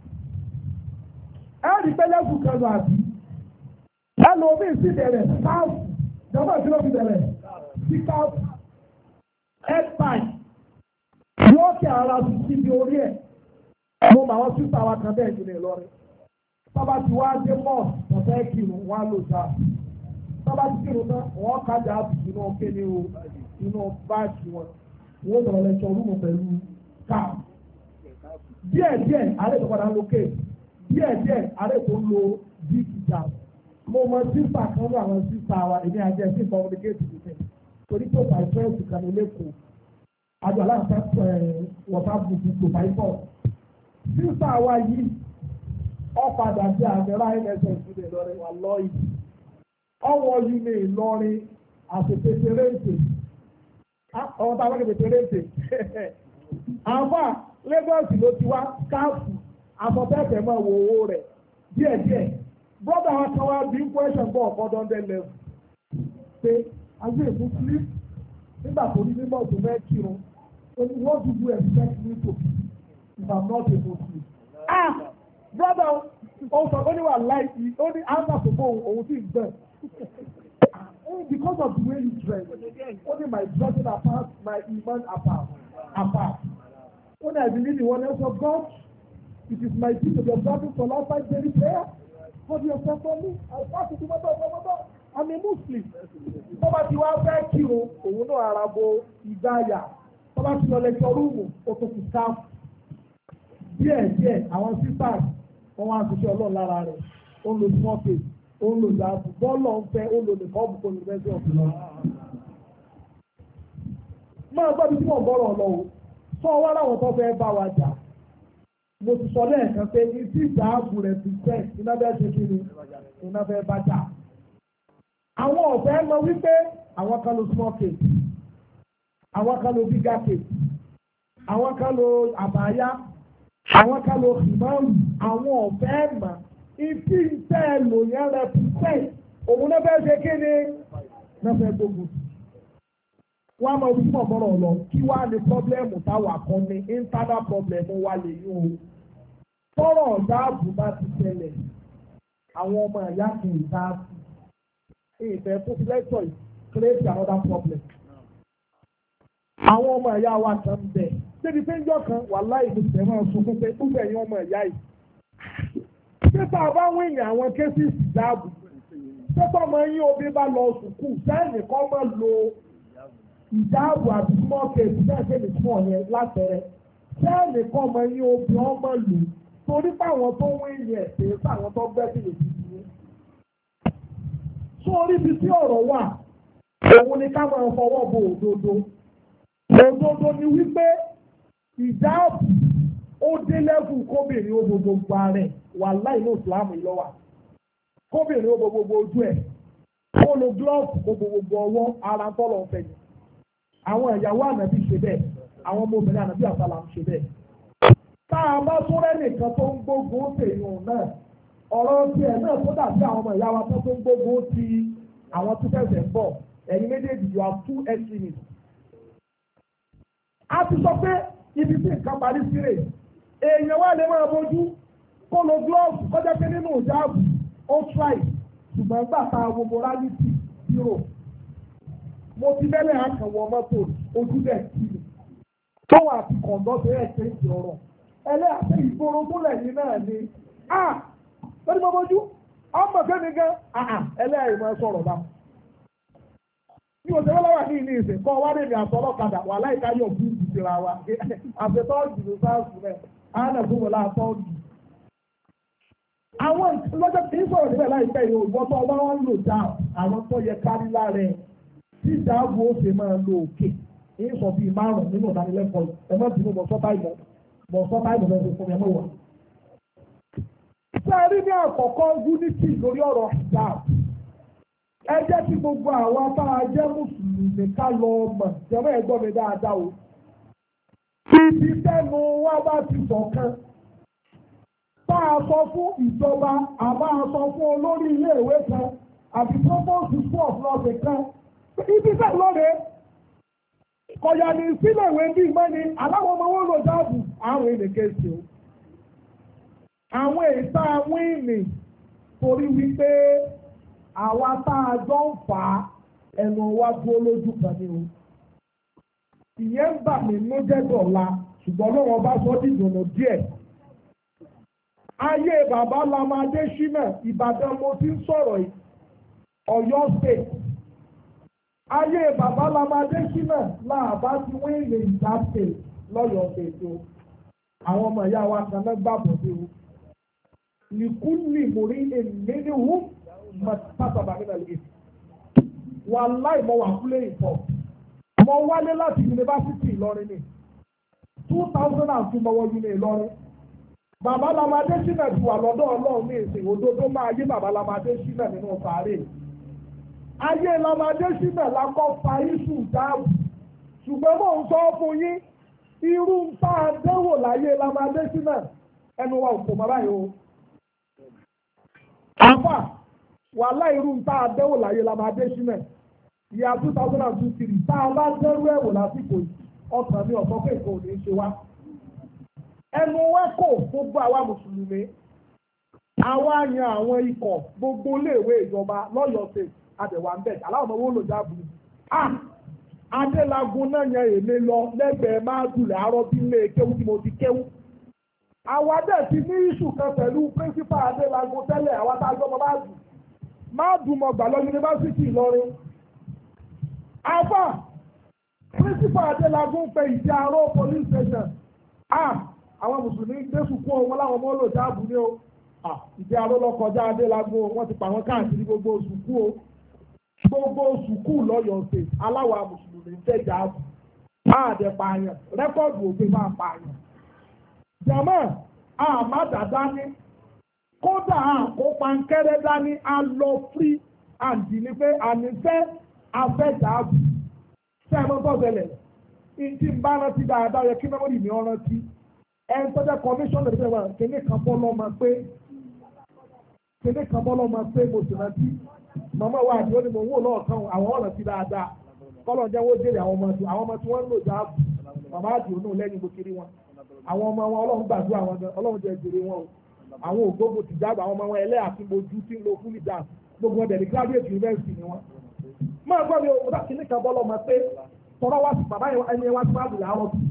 A: ẹ rí pẹ́lẹ́gùn kan lọ àbí ẹ lọ omi sí bẹ̀rẹ̀ káàfù jọba tí ló fi bẹ̀rẹ̀ sí káàfù headpipe yóò kí ara sí síbi orí ẹ̀ mo mà wọ́n sísá wa kan bẹ́ẹ̀ jù ní Ìlọrin sábà tí wọ́n á dé mọ́ọ̀sì ọ̀fẹ́ kírun wọ́n á lò jà sábà tí kírun náà wọ́n kájà àbùkù náà kéde o inú báàgì wọn wọ́n sọ̀rọ̀ lẹ́sọ̀ orúkọ pẹ̀lú káà díẹ̀ díẹ̀ àárẹ̀ tó padà ń lo kéè díẹ̀ díẹ̀ àárẹ̀ tó ń lo bíìkì jà mo mọ sísà kan ní àwọn sísà wa èmi àjẹ sí communicate with them torí tó bá ìfẹ́ẹ̀sì kan ní lẹ́kọ̀ọ́ àjọ aláǹfẹ́ wọ́tá bùkù tó bá ìfọ̀ sísà wa yìí ọ̀padà sí àmẹ́rà ẹ̀mẹ́sẹ̀ ìdílé Ìlọrin wà lọ́ọ̀yì ọwọ́ yìí ní Ìlọrin àtẹ̀tẹ̀ rẹ̀ǹtẹ̀ ọ̀hún tá a bá kẹ́ tẹ̀tẹ̀ rẹ̀ǹtẹ̀ àfà Lagos ló ti wá káàfù àfọ̀tẹ́tẹ̀ máa wo owó rẹ̀ díẹ̀díẹ̀ brother wa kan wá bí question bọ̀ ọ̀kọ́dọ̀ hundred level pé ayé èkó sleep nígbà tó ní mímọ́ tó fẹ́ kírun what do you expect me to be if I'm not able to sleep? ah brother ó sọ ó ní wà láìsí ó ní answer tó fún òun tí ì gbẹ̀. Because of the way you dress, only my dressing apart, my iman apart, apart. When I believe in one else of God, it is my duty to be observing for last five daily prayer. God yourself for me. I pass it to my mother. I'm a Muslim. Bọ́bá ti wá fẹ́ kí o, òun náà ara bo ìdáyà. Bọ́bá ti lọ lẹ́kọ̀ọ́ rúùmù, ó tó fi ká. Díẹ̀ díẹ̀, àwọn sisters, wọ́n wá ṣiṣẹ́ Ọlọ́run lára rẹ̀. Ó ń lo small face. Ó ń lò dáàbò bọ́ọ̀lù ọ̀fẹ́ ó lò nìkan ọ̀bùkọ́ university of Ilorin. máa gbọ́ bí tí wọ́n bọ́rọ̀ lọ o sọ wá láwọn tó fẹ́ bá wa jà mo ti sọ lẹ́ẹ̀kan pé ní tí ìdáàbò rẹ̀ ti fẹ́ iná bẹ́ẹ̀ ṣe kí ni iná bẹ́ẹ̀ bá jà. àwọn ọ̀fẹ́ mọ wípé àwọn kan lo small case àwọn kan lo bigger case àwọn kan lo àbáyá àwọn kan lo ìmọ̀ọ́rù àwọn ọ̀fẹ́ mọ̀ ìtì ìtẹ́ ẹ lò yẹn represent òun náà fẹ́ ṣe kí ni náà fẹ́ gbogbo. wọ́n á máa wí fún ọ̀bọ̀rọ̀ lọ kí wàá ní pọ́blẹ́mù táwa kan ní internal problem wa lè yún o. tọ́rọ̀ ọ̀dáàbò bá ti ṣẹlẹ̀ àwọn ọmọ ìyá kì í dáàbò. ìfẹ́ fún lẹ́tọ̀ yìí create another problem. àwọn ọmọ ìyá wa kan ń bẹ̀. débi pé ń jọ kan wàláhì ìbùsùn máa sunkún pé ó bẹ̀yìn ọmọ ìyá yìí. Pépà bá wíìnì àwọn kéésì ìdáàbò. Pépà máa ń yí obi bá lọ sùkúù sẹ́ẹ̀nì kan máa lo ìdáàbò àti small case sẹ́ẹ̀nì ní small yẹn látẹ̀rẹ̀. Sẹ́ẹ̀nì kan máa ń yí obi wọn máa lò torí páwọn tó wíìnì ẹ̀ pé páwọn tó gbẹ́ sí èdè ìdílé. Sórí ibi tí ọ̀rọ̀ wà, òun ni ká máa fọwọ́ bo òdodo. Òdodo ni wípé ìdáàbò ó dé lẹ́kùn kóbìnrin ó gbogbo ààrẹ wà láì ní ìsìlámù ìlọ́wà kóbìnrin ó gbogbo ojú ẹ̀ kó lo glove gbogbo ọwọ́ ara tọ́lọ̀ ń fẹ̀yìn àwọn ìyàwó ànábì ṣe bẹ́ẹ̀ àwọn ọmọ obìnrin ànábì àsálà ń ṣe bẹ́ẹ̀. tá a bá tún rẹ́ nìkan tó ń gbógun tèèyàn náà ọ̀rọ̀ tiẹ̀ náà tó dàbí àwọn ọmọ ìyá wa tó tó ń gbógun ti àwọn tó fẹsẹ̀ ń bọ̀ ẹ̀yin méjèèjì you have two extremists. a ti sọ pé ibi tí nǹkan parí síre èèyàn wà lè máa bójú kó lo glove kọjá pé nínú ìjáàbù ó try ṣùgbọ́n gbà ta wo morality zero. mo ti bẹ́lẹ̀ àkànwọ́ mọ́tò ojú bẹ́ẹ̀ kí ni tóun àti kọ̀ǹdọ́ tó yẹ ṣe ń jẹ ọ̀rọ̀ ẹlẹ́yàtọ̀ ìgboro tó lẹ́yìn náà ni a lórí mo bójú ọmọ kẹ́mi gan ẹlẹ́yà ìmọ̀ sọ̀rọ̀ bá. bí o ṣe wọ́n lọ́wọ́ ní ilé ìsìn kọ́ wá lèmi àtọ́lọ́kadà wà láìka yọ̀ fún ìdíjìra wa àfẹ́tọ́ ìdìbò sáàsì rẹ̀ àánà fún wọn láàtọ́ ọ̀dù. àwọn lọ́jọ́ tí ń sọ̀rọ̀ níbẹ̀ láìpẹ́ yìí òyìnbó tó ọba wọn lò dá àwọn tó yẹ kárí lára ẹ̀ tí ìdáàbò ó ṣe máa lo òkè ní sọ bíi márùn nínú ìdánilẹ́kọ̀ọ́ ẹ má bínú mọ̀ sọ́tà ìmọ̀ mọ̀ sọ́tà ìmọ̀ lọ́sẹ̀ fún mi ẹ mọ̀ wá. sẹ́ẹ̀rí ní àkọ́kọ́ unity lórí ọ̀rọ̀ hijab ẹ jẹ́ kí gbogbo àwọn tá a jẹ́ mùsùlùmí ká lọ mọ̀ jẹ́mọ́ ẹ gbọ́ mi dáadáa o. ibi tẹ́nu wá bá ti ṣọ̀kan bá a sọ fún ìjọba àbá a sọ fún olórí ilé ìwé kan àbí provost school of law kan ibi tẹ́ lóde kọ̀yà ní sílẹ̀ ìwé bí mẹ́ni aláwọ̀ ọmọ wọn lò dáàbò àwọn ènìké sí o. àwọn èta wíìnì torí wípé àwa tá a jọ ń fà á ẹnu wa dúró lójú kan ní o. ìyẹn ń bà mí nú jẹ́ dọ̀la ṣùgbọ́n lọ́wọ́ bá sọ dìdùnnú díẹ̀. ayé bàbá Lamade Shina Ìbàdàn mo ti ń sọ̀rọ̀ yìí Ọ̀yọ́ state. ayé bàbá Lamade Shina láàbá ti wíìnì ìdáṣe lọ́yọ̀ọ́ ṣètò àwọn ọmọ ìyá wa kan náà gbàgbọ́ sí o. nìkúlì mórí ènìyàn wù mọ̀tàbà nínú ìlú. wàláì mo wà kúlé ìfọ̀. mo wálé láti yunifásitì Ìlọrin ní two thousand and two mo wọ yunifásitì Ìlọrin. bàbá Lamade Shina ti wà lọ́dọ̀ Ọlọ́run ní ìsìn òdodo máa yé bàbá Lamade Shina nínú sàárè. ayé Lamade Shina lakọ́ fa iṣu dáàbò ṣùgbọ́n mò ń sọ fún yín irú ń tá a dẹ́wò láyé Lamade Shina ẹnu wa ò kò mọ́ báyìí o. àfà wàhálà irú ń tá a dẹ́wò láyé Lamade Shina ìyá two thousand and two three tá a bá dẹ́rú ẹ̀wò lásìkò yìí ọkàn mi ọ̀sán pé nǹkan ò ní ṣe wá. ẹnu wa kò gbogbo àwa mùsùlùmí àwa yan àwọn ikọ̀ gbogbo iléèwé ìjọba lọ́yọ̀ọ́ state àdẹ̀wà ń bẹ̀ aláwọ̀ ọmọ wọn lò dáàbò ah adélagun náà yan èmi lọ lẹ́gbẹ̀ẹ́ máa dùlẹ̀ àárọ̀ bí ilé kéwú tí mo ti kéwú. àwa dẹ̀ ti ní iṣu kan pẹ̀lú pírísípà adélagun tẹ́lẹ̀ àwa tá a gbọ́ máa dùn máa dùn mọ̀ gbà lọ yunifásitì Ìlọrin. àfà pírísípà adélagun pé ìdí àárọ̀ police station ah àwọn mùsùlùmí gbé sùkú wọn láwọn ọmọ lò dáàbò ní o ìdí àárọ̀ lọ kọjá adélagun wọn ti pa wọn káàkiri gbogbo sùkú o. gbogbo sùkúù lọ́yọ̀ọ́ ṣe aláwa mùsùlùmí ń tẹ̀jà ààbò àdẹ̀ pààyàn rẹ́kọ̀dù òfin máa pààyàn. jàmọ́ àmàdà dání kódà àkópa nkẹ́rẹ́ dání a lọ free and ní pé ànífẹ́ afẹ́jà ààbò. ṣé ẹ mọ́ sọ́sẹ̀lẹ̀ ìdí ń bá rántí dáadáa yẹ kí mẹ́mọ́rì mi ọ́ rántí ẹ̀ ń tọ́jà kọmíṣọ́nà ìdílé wa kéde kan bọ́ lọ́mọ pé kéde kan bọ́ lọ́mọ pé mo sì rántí. màmá wa àti ó ní mo wò lọ́ọ̀kan àwọn ọ̀rọ̀ sí dáadáa kọ́lọ̀ jẹ́ wọ́n jèrè àwọn ọmọ tí àwọn ọmọ tí wọ́n ń lò jáàbù màmá àti òun náà lẹ́yìn gbòkiri wọn àwọn ọmọ wọn ọlọ́run gbàdúrà wọn gan ọlọ́run jẹ́ jèrè wọn o àwọn ògbógun ti jáàbù àwọn ọmọ wọn ẹlẹ́ àti mojú tí ń lo fúlì jáàbù gbogbo ọdẹ ní graduate university ni wọn. máa gbọ́ mi o mo kí ní kan bọ́ lọ́mọ pé tọ́rọ wá sí bàbá ẹni wá sí báàbù làárọ̀ bí.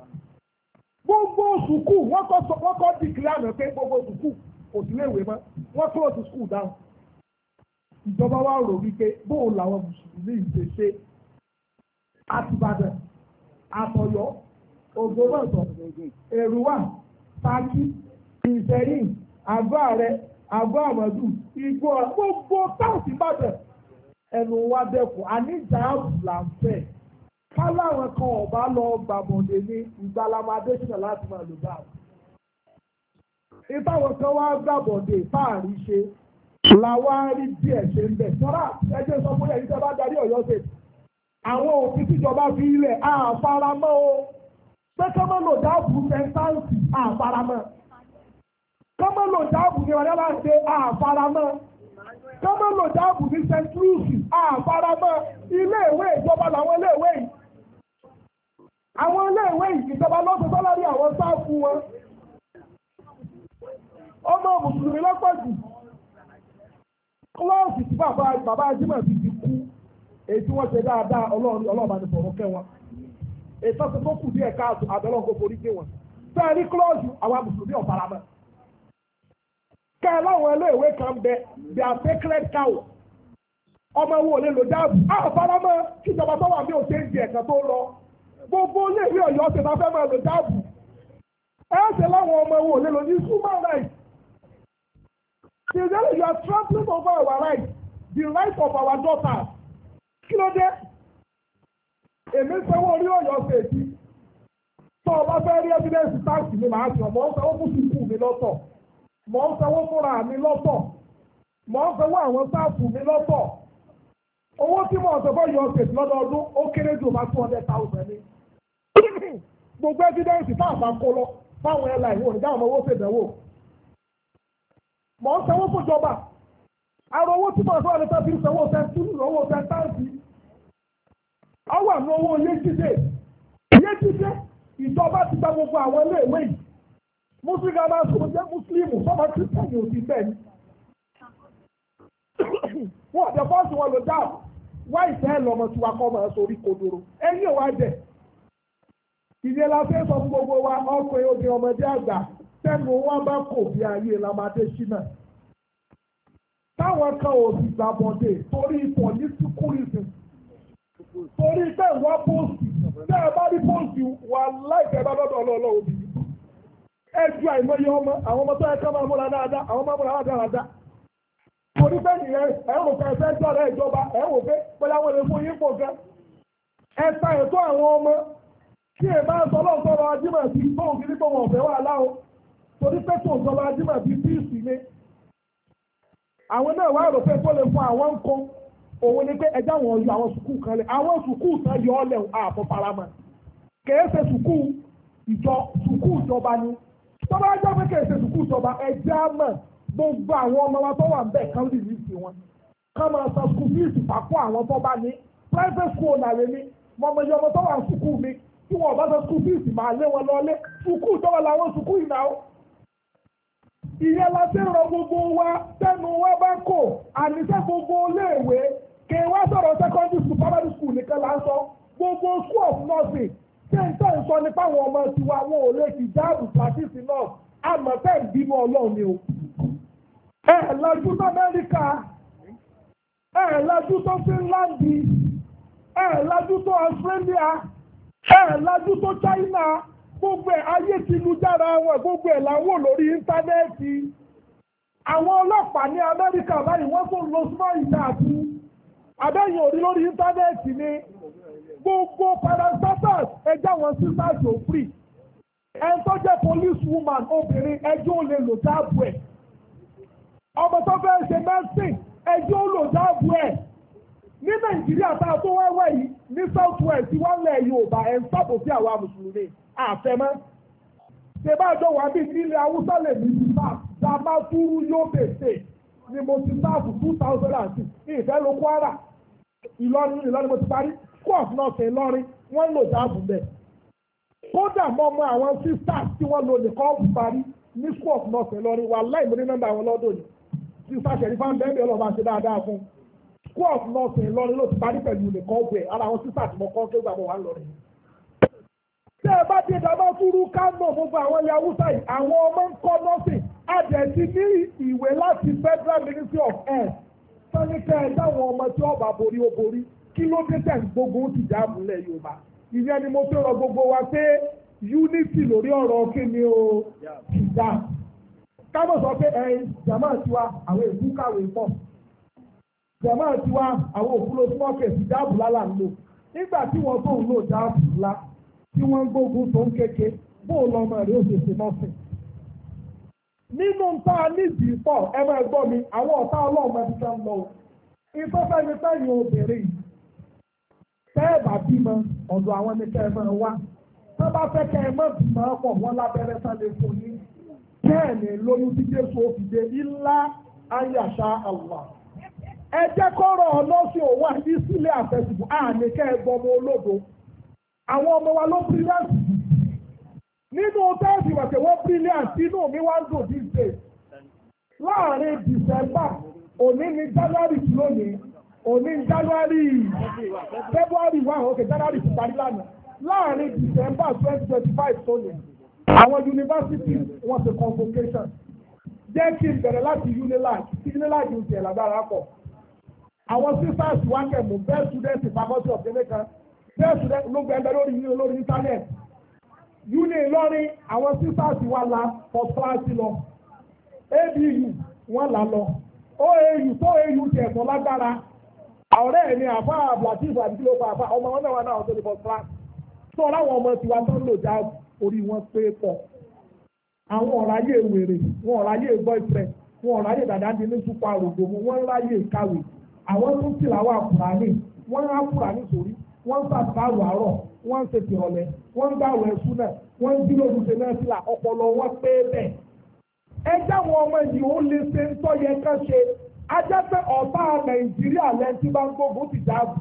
A: gbogbo sùkúù wọ́n kọ́ dìgírí àná pé gbogbo sùkúù kò sí léèwé mọ́ wọ́n close school down. ìjọba wa rò wípé bóun làwọn mùsùlùmí ìṣẹṣe àtìbàdàn àtọ̀yọ́ ògbómọ̀ṣọ́ èrúwà Ṣakí ìṣẹ̀yìn àgọ́ ààrẹ àgọ́ àmọ̀dù igbó gbogbo táwọn ìbàdàn ẹnu wa dẹ́kun àníjà àbùlà ń fẹ́ káláwọn kan ọba lọ gbàbọ̀dé ní ìgbà Lamade Shina láti máa lò dáàbò ìtàwọn kan wá gbàbọ̀dé fáàrí ṣe làwa rí díẹ̀ ṣe ń bẹ̀ sọ́ra ẹjẹ́ sọ fún ẹ̀yìn tẹ́ bá darí Ọ̀yọ́ ṣe àwọn òfin tíjọba fi ilẹ̀ àfaramọ́ o pé ká má lò dáàbò sẹ́ńtáǹsì àfaramọ́ ká má lò dáàbò ní ọ̀rẹ́ láti àfaramọ́ ká má lò dáàbò ní sẹ́ńtúrùsì àfaramọ́ iléèwé ìjọba làwọn iléèwé yìí àwọn iléèwé yìí ìjọba lọ́sọ̀ sọ́lárí àwọn sáàfù wọn ọmọ mùsùlùmí lọ́pọ̀ jù kílọ́ọ̀sì tí bàbá bàbá ajímọ̀ ti ti kú èyí tí wọ́n ṣe dáadáa ọlọ́run ọlọ́ọ̀bá ní fọ̀rọ̀ kẹ́ wọn èyí tó tó kù díẹ̀ káàtó àbẹ̀lọ́ kò forí gbé wọn fẹ́ẹ́ rí kílọ́ọ̀sì àwọn mùsùlùmí ọ̀faramọ́ kẹ́ ẹ láwọn iléèwé kan bẹ bí a sacred cow ọmọ wo lè lò dáàbò àfaramọ́ kíjọba tó wà ní òṣèǹdì ẹ̀ka tó lọ gbogbo iléèwé ọ̀yọ́ ṣe máa fẹ́ máa lò dáàbò ẹ̀ ṣe láwọn ọmọ wo lè lò ní human rights. You are trampling over our rights, the rights of our daughters. Kí ló dé? Èmi sanwó orí ọ̀yọ́ ṣèjì. Tó o bá fẹ́ rí evidence tax mi màá sọ, mò ń sanwó fún sùkúù mi lọ́tọ̀. Mò ń sanwó fúnra mi lọ́tọ̀. Mò ń sanwó àwọn sáàfù mi lọ́tọ̀. Owó tí mò ń sọ fún ọ̀yọ́ ṣèjì lọ́dọọdún ó kéré jù bá two hundred thousand ní. Gbogbo evidence tá a bá kó lọ fáwọn airline wọn nígbà àwọn owó ṣèdánwò. Mọ̀ ń sanwó fún ìjọba. Àrò owó tí mọ̀ ń sọ́wọ́ ní sábì ń sanwó sẹ́ńtúrù owó sẹ́ńtáǹsì. Ọwọ́ àmì owó Yéjídé. Yéjídé ìjọba ti gba gbogbo àwọn iléèwé yìí. Mùsùlùmí máa ń sọ jẹ́ Mùsùlùmí sọ́mọ kírísítẹ́nì ò sí bẹ́ẹ̀ ni. Wọ́n ọ̀dẹ̀ fọ́ọ̀sì wọn lò dáàbò. Wá ìfẹ́ lọ́mọ tí wàá kọ́ máa sórí kodoro. Ẹ̀yin ò wá jẹ. Ìyẹn la fẹ́ sọ fún gbogbo wa ọkùnrin obìnrin ọmọdé àgbà. Tẹ́nu wọn bá kò bí ayé lamadé ṣínà. Táwọn kan ò sì gbàbọ̀dé torí political reason. Torí pé wọ́n póòsì. Tẹ́ ẹ bá rí póòsì wà láìpẹ́ bá lọ́dọ̀ ọlọ́ọ̀lọ́ òbí. Ẹ ju àìmọye ọmọ àwọn ọmọ tó yẹ ká máa múra dáadáa àwọn máa múra dáadáa. Torí pé nìyẹn ẹ̀ wò ká ẹsẹ̀ jọ̀rọ̀ ìjọba ẹ̀ wò pé bóyá wọ́n lè fún yín pò gan. Ẹ ta ètò àwọn ọmọ tí ẹ bá sọ lọ́sọ̀rọ̀ ajímọ̀ sí tóun kiri pé wọn ò fẹ́ wà láwọn. Torí pé tó ìjọba ajímọ̀ bíi bíìsì ni àwọn náà wá rò pé kó lè fún àwọn nǹkan òun ni pé ẹjá wọn yọ àwọn sùkúù kan lẹ àwọn sùkúù tán yọ ọ lẹ ààbọ̀ paramọ̀ kèé ṣe sùkúù ìjọ sùkúù ìjọba ni tọ́ba ẹjọ́ pé kèé ṣe sùkúù ìjọba ẹjẹ́ àmọ̀ gbogbo àwọn ọmọ wa tó wà ń bẹ̀ kán lè ní sí wọn kán máa san sùkúù fíìsì pàpọ̀ àwọn tó bá ní private school nàlẹ́ ní mọ̀mọ́ iye ọmọ tó wà sùkúù mi tí wọn bá san sùkúù fíìsì máa lé wọn lọ lé sùkúù ìjọba làwọn sùkúù ìnáwó. Ìyẹn la ṣe rọ gbogbo wa tẹnu wa bá kò àníṣe gbogbo iléèwé kí wá sọ̀rọ̀ secondary school primary school nìkan là ń sọ gbogbo school of nursing ṣé n tẹ́ ń sọ nípa àwọn ọmọ tiwa wọn ò lè fi jáàbù practice náà àmọ́ tẹ́ ń bímọ ọlọ́run ni o. ẹ ẹ lajú tó Amẹ́ríkà ẹ ẹ lajú tó Finland ẹ ẹ lajú tó Australia ẹ ẹ lajú tó China. Gbogbo ẹ̀ ayé ti lu jára wọn gbogbo ẹ̀ làwọn lórí íńtánẹ́ẹ̀tì. Àwọn ọlọ́pàá ní Amẹ́ríkà báyìí wọ́n tún lo small ìdáàbò. Abẹ́yìn òrí lórí íńtánẹ́ẹ̀tì ni gbogbo parastatus ẹjẹ́ wọn sisters ò free. Ẹni tó jẹ́ police woman obìnrin ẹjọ́ ò lè lò dáàbò ẹ̀. Ọmọ tó fẹ́ ṣe medicine ẹjọ́ ò lò dáàbò ẹ̀. Ní Nàìjíríà tá a tó wẹ́wẹ́ yìí ní South West wọ́n lẹ̀ Yorùbá ẹ̀ ń sábò sí àwa Mùsùlùmí. Àfẹ́mọ́ ṣe bá jọ wà bí nílẹ̀ Haúsá lè ní ti sáà Damaturu yóò bèsè ni mo ti sáàfù two thousand and six ní ìfẹ́ ló Kwara Ìlọrin Ìlọrin mo ti parí school of nursing Ìlọrin wọ́n lò dáàbò bẹ́ẹ̀. Kódà mọ́ mọ́ àwọn sisters tí wọ́n lò nìkan ọ̀bù parí ní school of nursing Ìlọrin wà láì mo ní nọ́mbà àwọn lọ́dọ̀ yìí sísá ṣẹ̀rí fáwọn bẹ́ẹ̀ bẹ́ẹ̀ lọ́ba ṣe dáadáa fún school of nursing Ìlọrin ló ti parí pẹ̀lú nìkan ọ̀bù ẹ̀ ara àwọn sisters tí mo kọ́ tó gbà mọ́ wà lọ́rin. Tẹ́ ẹ bá dé Damaturu Kano gbogbo àwọn ilẹ̀ Haúsá yìí, àwọn ọmọ ń kọ́ nọ́ọ̀sì, àdẹ̀tí ní ìwé láti Federal Ministry of Health. Sọ́níkẹ́ ẹ dáwọn ọmọ tí ọba borí ó borí, kí ló dé tẹ̀ ń gbógun ti jáàmù lẹ̀ Yorùbá. Ìyẹn ni mo fẹ́ rọ gbogbo wa pé unity lórí ọ̀rọ̀ kí ni o ìjà. Kábọ̀ sọ pé ẹyin jàmá tiwa àwọn èkú kàwé pọ̀. Jàmá tiwa àwọn òfurufú smọ́kẹ̀sì jáàbù lálà ń lò. Nígbà tí wọ́n tó ń lò jáàbù lá. Tí wọ́n ń gbógun tó ń kéke bó lọ́mọ rẹ̀ ó ṣe ṣe nọ́ọ̀sìn. Nínú ta nídìí pọ̀ ẹ máa gbọ́ mi àwọn ọ̀tá ọlọ́run ẹbí kan lọ. Ìfẹ́fẹ́ ni fẹ́yìn obìnrin tẹ́ ẹ bá bímọ ọ̀dọ̀ àwọn ẹni tẹ́ ẹ máa wá. tó bá fẹ́ kẹ́ ẹ mọ́ bímọ pọ̀ wọ́n lábẹ́rẹ́ tán lè fún yín kẹ́ẹ̀ni lóyún tí Jésù ó fi dé ilá ayàṣá àwà ẹ jẹ́ kọ́rọ̀ ọlọ́sìn òun àti sílẹ̀ àfẹsìbò àní kẹ́ ẹ gbọmọ olódo àwọn ọmọ wa ló brilliant nínú tẹ́ẹ̀sì wàtí wọ́n brilliant inú mi wá ń dùn these days láàrin December òní ní January lónìí òní ní January February one okay January ti parí lánàá láàrin December twenty twenty five tó lè àwọn yunifásitì wọ́n ṣe convocation jẹ́ kí n bẹ̀rẹ̀ láti unilag tí unilag ń tẹ̀ lágbára pọ̀ àwọn sisters wá kẹ̀mú best student in faculty of Jamaica best student ló gbẹ̀ndẹ̀ lórí yìí lórí internet uni Ìlọrin àwọn sisters wá la first class lọ A B U wọ́n là lọ O A U tó A U tẹ̀ ẹ̀sọ́ lágbára ọ̀rẹ́ ẹ̀ ní àfa abdulatif àdìsílò pa àfa ọmọ wọn náà wà náà tó ní first class tó láwọn ọmọ tiwa tó ń lò já orí wọn pé pọ̀ àwọn ọ̀ráyè wèrè wọn ọ̀ráyè boyfriend wọn ọ̀ráyè dàdá di ní súpà rògbòmù wọn ráyè kàwé àwọn tó ń tìlàwọ̀ àkùránì wọ́n rán àkùránì sórí wọ́n ń sàtàrù àárọ̀ wọ́n ń ṣètì ọ̀lẹ́ wọ́n ń gbàwẹ̀ ẹ̀sùn náà wọ́n ń dúró lùsẹ̀ náà sílà ọpọlọ wọn pé bẹ́ẹ̀. ẹ jáwọn ọmọ yìí ó lè ṣe ń tọ́ yẹ ká ṣe ajá pé ọ̀tá Nàìjíríà lẹ́ńtí bá ń gbógun ti dáàbò.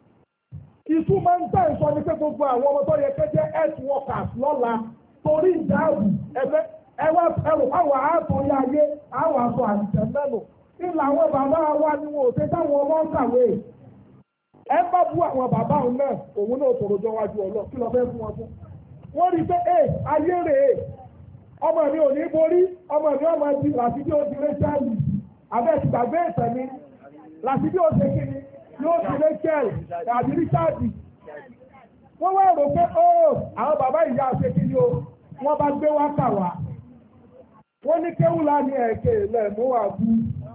A: ìtumọ̀ ń tẹ̀ sọ ní pé gbogbo àwọn ọmọ tó yẹ ká jẹ́ health workers lọ́la torí ìdáàbò ẹgbẹ́ ẹwà ẹrù àwọn àátọ́ yá ayé àwọn aṣọ àlùjẹ mẹ́nu ìlà àwọn bàbá wa ni wọn ò ṣe táwọn ọmọ ń kàwé ẹ bá bú àwọn bàbá òun náà òun náà tòrò jọ wájú ọlọ kí lọ fẹ́ fún wọn fún wọn rí i pé ẹ ayé rèé ọmọ mi ò ní borí ọmọ mi ọmọ ti làtí bí ó ti rẹ́ṣẹ́lì abẹ́ ti gbàgbé ìtàn mi làtí bí ó ṣe kí ni yóò ti rẹ́ṣẹ́lì àbí ríṣáàdì wọ́n wá rò pé ó àwọn bàbá ìyá ṣe kí ni o wọ́n bá gbé wá kà wá wọ́n ní kéwùlá ní ẹ̀kẹ́ ilẹ̀ mú wà bú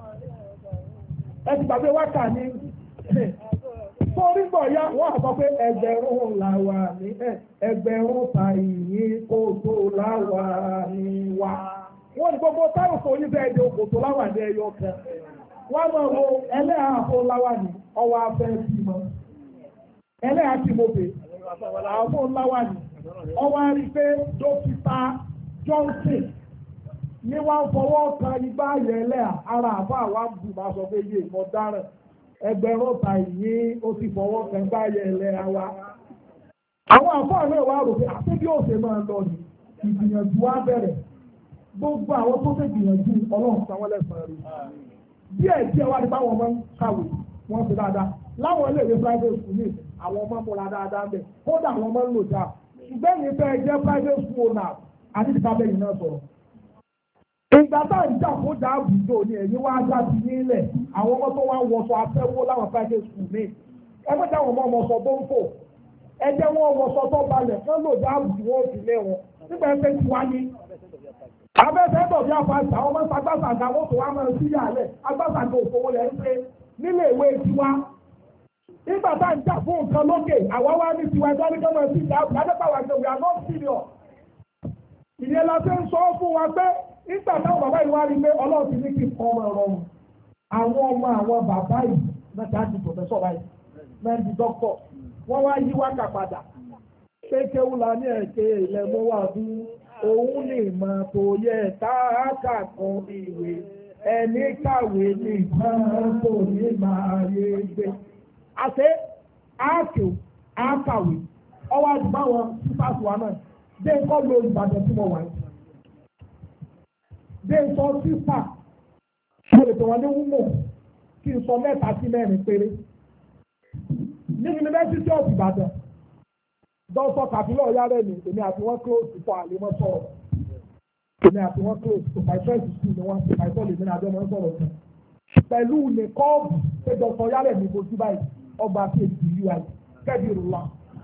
A: ẹ ti gbàgbé wá kà ní torí bọ̀ ya wọ́n àbọ̀ pé ẹgbẹ̀rún làwà ní ẹgbẹ̀rún ta ìyín kó tó láwà ní wa wọ́n ní gbogbo táwọn kò ní bẹ́ẹ̀ di okò tó láwà ní ẹyọ kan wọ́n mọ̀ wo ẹlẹ́yà àpò láwà ní ọwọ́ afẹ́ bímọ ẹlẹ́yà tí mo bè àpò láwà ní ọwọ́ rí pé dókítà Johnson ní wọ́n fọwọ́ kan igbá ayẹ̀lẹ́ ara àbá àwa ń bù máa sọ pé yé ìmọ̀ dáràn ẹgbẹ̀rún ta ìyín ó ti fọwọ́ kan igbá ayẹ̀lẹ́ wa. àwọn àfáà náà wá rò pé àti bí ó ṣe máa lọ ní ìgbìyànjú á bẹ̀rẹ̀ gbogbo àwọn tó ṣe gbìyànjú ọlọ́run san wọ́n lẹ́sàn-án rí. díẹ̀ díẹ̀ wá ní báwọn ọmọ ń kàwé wọ́n ṣe dáadáa láwọn iléèwé private school ní àwọn ọmọ múra dáadáa ń bẹ̀ kódà àwọn ọmọ ń lò dáa ṣùgbọ́n ní bẹ́ẹ̀ jẹ́ private school náà àti ìtàbẹ̀yìn náà sọ̀rọ̀. ìgbà tá à ń jà fún dáàbùdó ni ẹ̀yin wá já sí nílẹ̀ àwọn ọmọ tó wá ń wọṣọ afẹ́wó láwọn private school ní ẹgbẹ́ táwọn ọmọ ọmọ sọ bọ́ńkò ẹjẹ́ wọn wọṣọ tó balẹ̀ fún lò dáàbùdó wọn ò sì lé wọn nígbà ẹgbẹ́ tí wá ní. abẹ́fẹ́ bọ̀ bí apáṣẹ àwọn ọmọ agbásàgà wọn tó wá máa sí yàlẹ̀ agbásàgà òfowó lẹ̀ ń pé nílé ìwé tiwa. nígbà tá à ń jà fún nǹkan lókè àwa wá ní tiwa ẹgbẹ́ ní kọ́mọ̀ sí ìdáàbò adẹ́pàwà ṣe we are not serious. ìyẹn la ṣe ń sọ fún wa pé nígbà táwọn bàbá yìí wá rí pé ọlọ́run ti ní kí nǹkan ọmọ rọrùn àwọn ọmọ àwọn bàbá yìí mẹ́ta di pòfẹ́sọ̀ báyìí mẹ́ta di dọ́kítọ̀ wọ́n wá yí wákà padà pé kéwùlà ní ẹ̀kẹ́ ilẹ̀ mọ́ wà bí òun ní ìmọ̀ tó yẹ káàkà kan ìwé ẹni kàwé ní ìmọ̀ tó ní máa yé gbé. àṣé àákè àákàwé ọwọ́ àdúgbò àwọn sípàṣù wa náà dé nǹkan lo Ìbàdàn tí mo wà yìí. dé sọ sísà mo lè tọ̀ wọ́n ní wúmọ̀ kí n sọ mẹ́ta sí mẹ́rin péré. ní yunifásitì of Ìbàdàn dọ́tọ̀ kàbílọ̀ ọ̀yá rẹ̀ ní èmi àti wọ́n close to for àlèmọ́ sọ̀rọ̀ èmi àti wọ́n close to my friends school ni wọ́n ti my friend èmi àti ọmọ sọ̀rọ̀ kan pẹ̀lú nìkọ́ọ̀bù pé dọ́tọ̀ ọ̀yá rẹ̀ ní bojú báyìí ọgbà sí èdè ui kẹ́bí ìrùlá.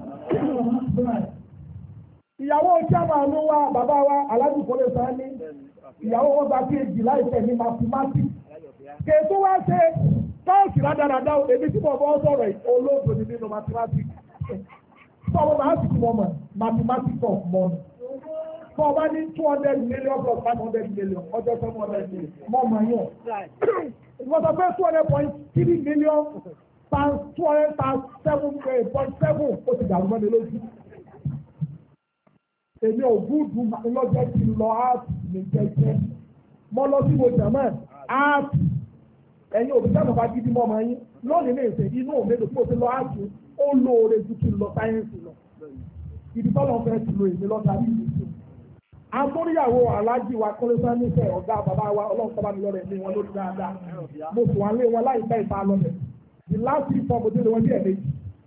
A: ìyàwó chairman ló wá bàbá wa aláàjì kọ́lé sáà ní ìyàwó wọn gba sí èjì láìpẹ́ ní mathematics kèétú wá ṣe tọ́ọ̀sì rádaràdá èmi tí mo bọ́ sọ̀rọ̀ olóògbé ní nínú mathematics sọ̀rọ̀ máa sì fún ọmọ mathematics of money fún ọba ní two hundred million plus five hundred million ọjọ́ seven hundred million mọ́ ọmọ yẹn wọ́n sọ pé two hundred point three million times two hundred times seven point seven ó ti dàrú mọ́ni lójú èmi ò gúdù lọ́jọ́ tí lọ áàtì ní jẹ́jẹ́ mọ́ lọ sí mo jẹ̀mọ́ áàtì ẹ̀yin òbí sábà bá gidi mọ́ ọmọ yín lónìí ní ìsìn inú òmèdò tí mo ti lọ áàtì ó lóore ju kí n lọ sáyẹ́ǹsì lọ ibi tọ́lọ́ fẹ́ ti lo èmi lọ́dà bí ìlú sí. àtúnyàwó aláàjì wa kọ́lé sánífẹ̀ ọ̀gá bàbá wa ọlọ́run sábà mi lọ́rẹ̀ ní wọn lórí dáadáa mo sì wá lé wọn láìpẹ́ ìta lọ́rẹ̀ the last three four mo dé wọn ní ẹ̀mẹ́jì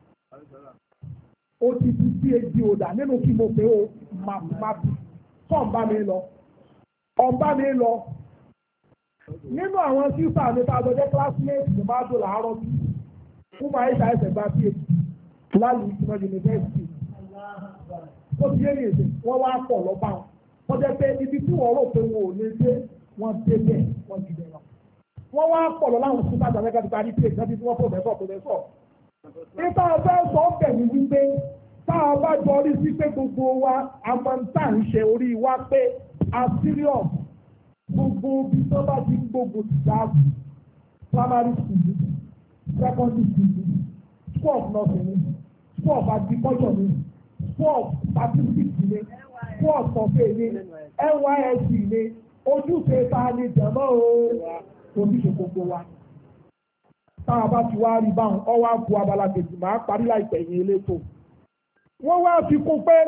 A: ó ti di phd ọ̀dà nínú kí mo pé ó máa tọ́ ń bá mi lọ ọ̀nbá mi lọ nínú àwọn sísà mi tá a jọ jẹ́ classmate ní bá dùn láàárọ̀ bí fún máa ṣe àìsàn gba phd láàlú ìtumọ̀ yunifásitì ó ti yé ní èdè wọ́n wá pọ̀ lọ́ba wọn wọ́n jẹ́ pé ibi tí wọ́n rò pé wọn ò lè dé wọ́n dé bẹ́ẹ̀ wọ́n ti bẹ̀rẹ̀ wọ́n wá pọ̀ lọ láwọn sísà àti àgbẹ̀ká ti parí phd náà bí wọ́n pòfẹ́sọ̀ pòfẹ́sọ̀ nípa ọ̀fẹ́ sọ bẹ̀ ní wípé tá a bá jọ rí sí pé gbogbo wa amọ̀ntà ń ṣe orí wa pé a serious gbogbo bí tó bá ti ń gbogbo ti dáàbò primary school secondary school school of nursing school of agriculture ni school of statistics ni school of survey ni N Y S C ni ojúṣe ta ni jẹ̀mọ́ o ojúṣe gbogbo wa tá a bá ti wá rí báwọn ọwọ́ àbú abala kejì máa parí láìpẹ́ yìí elétò wọ́n wá fi kún pé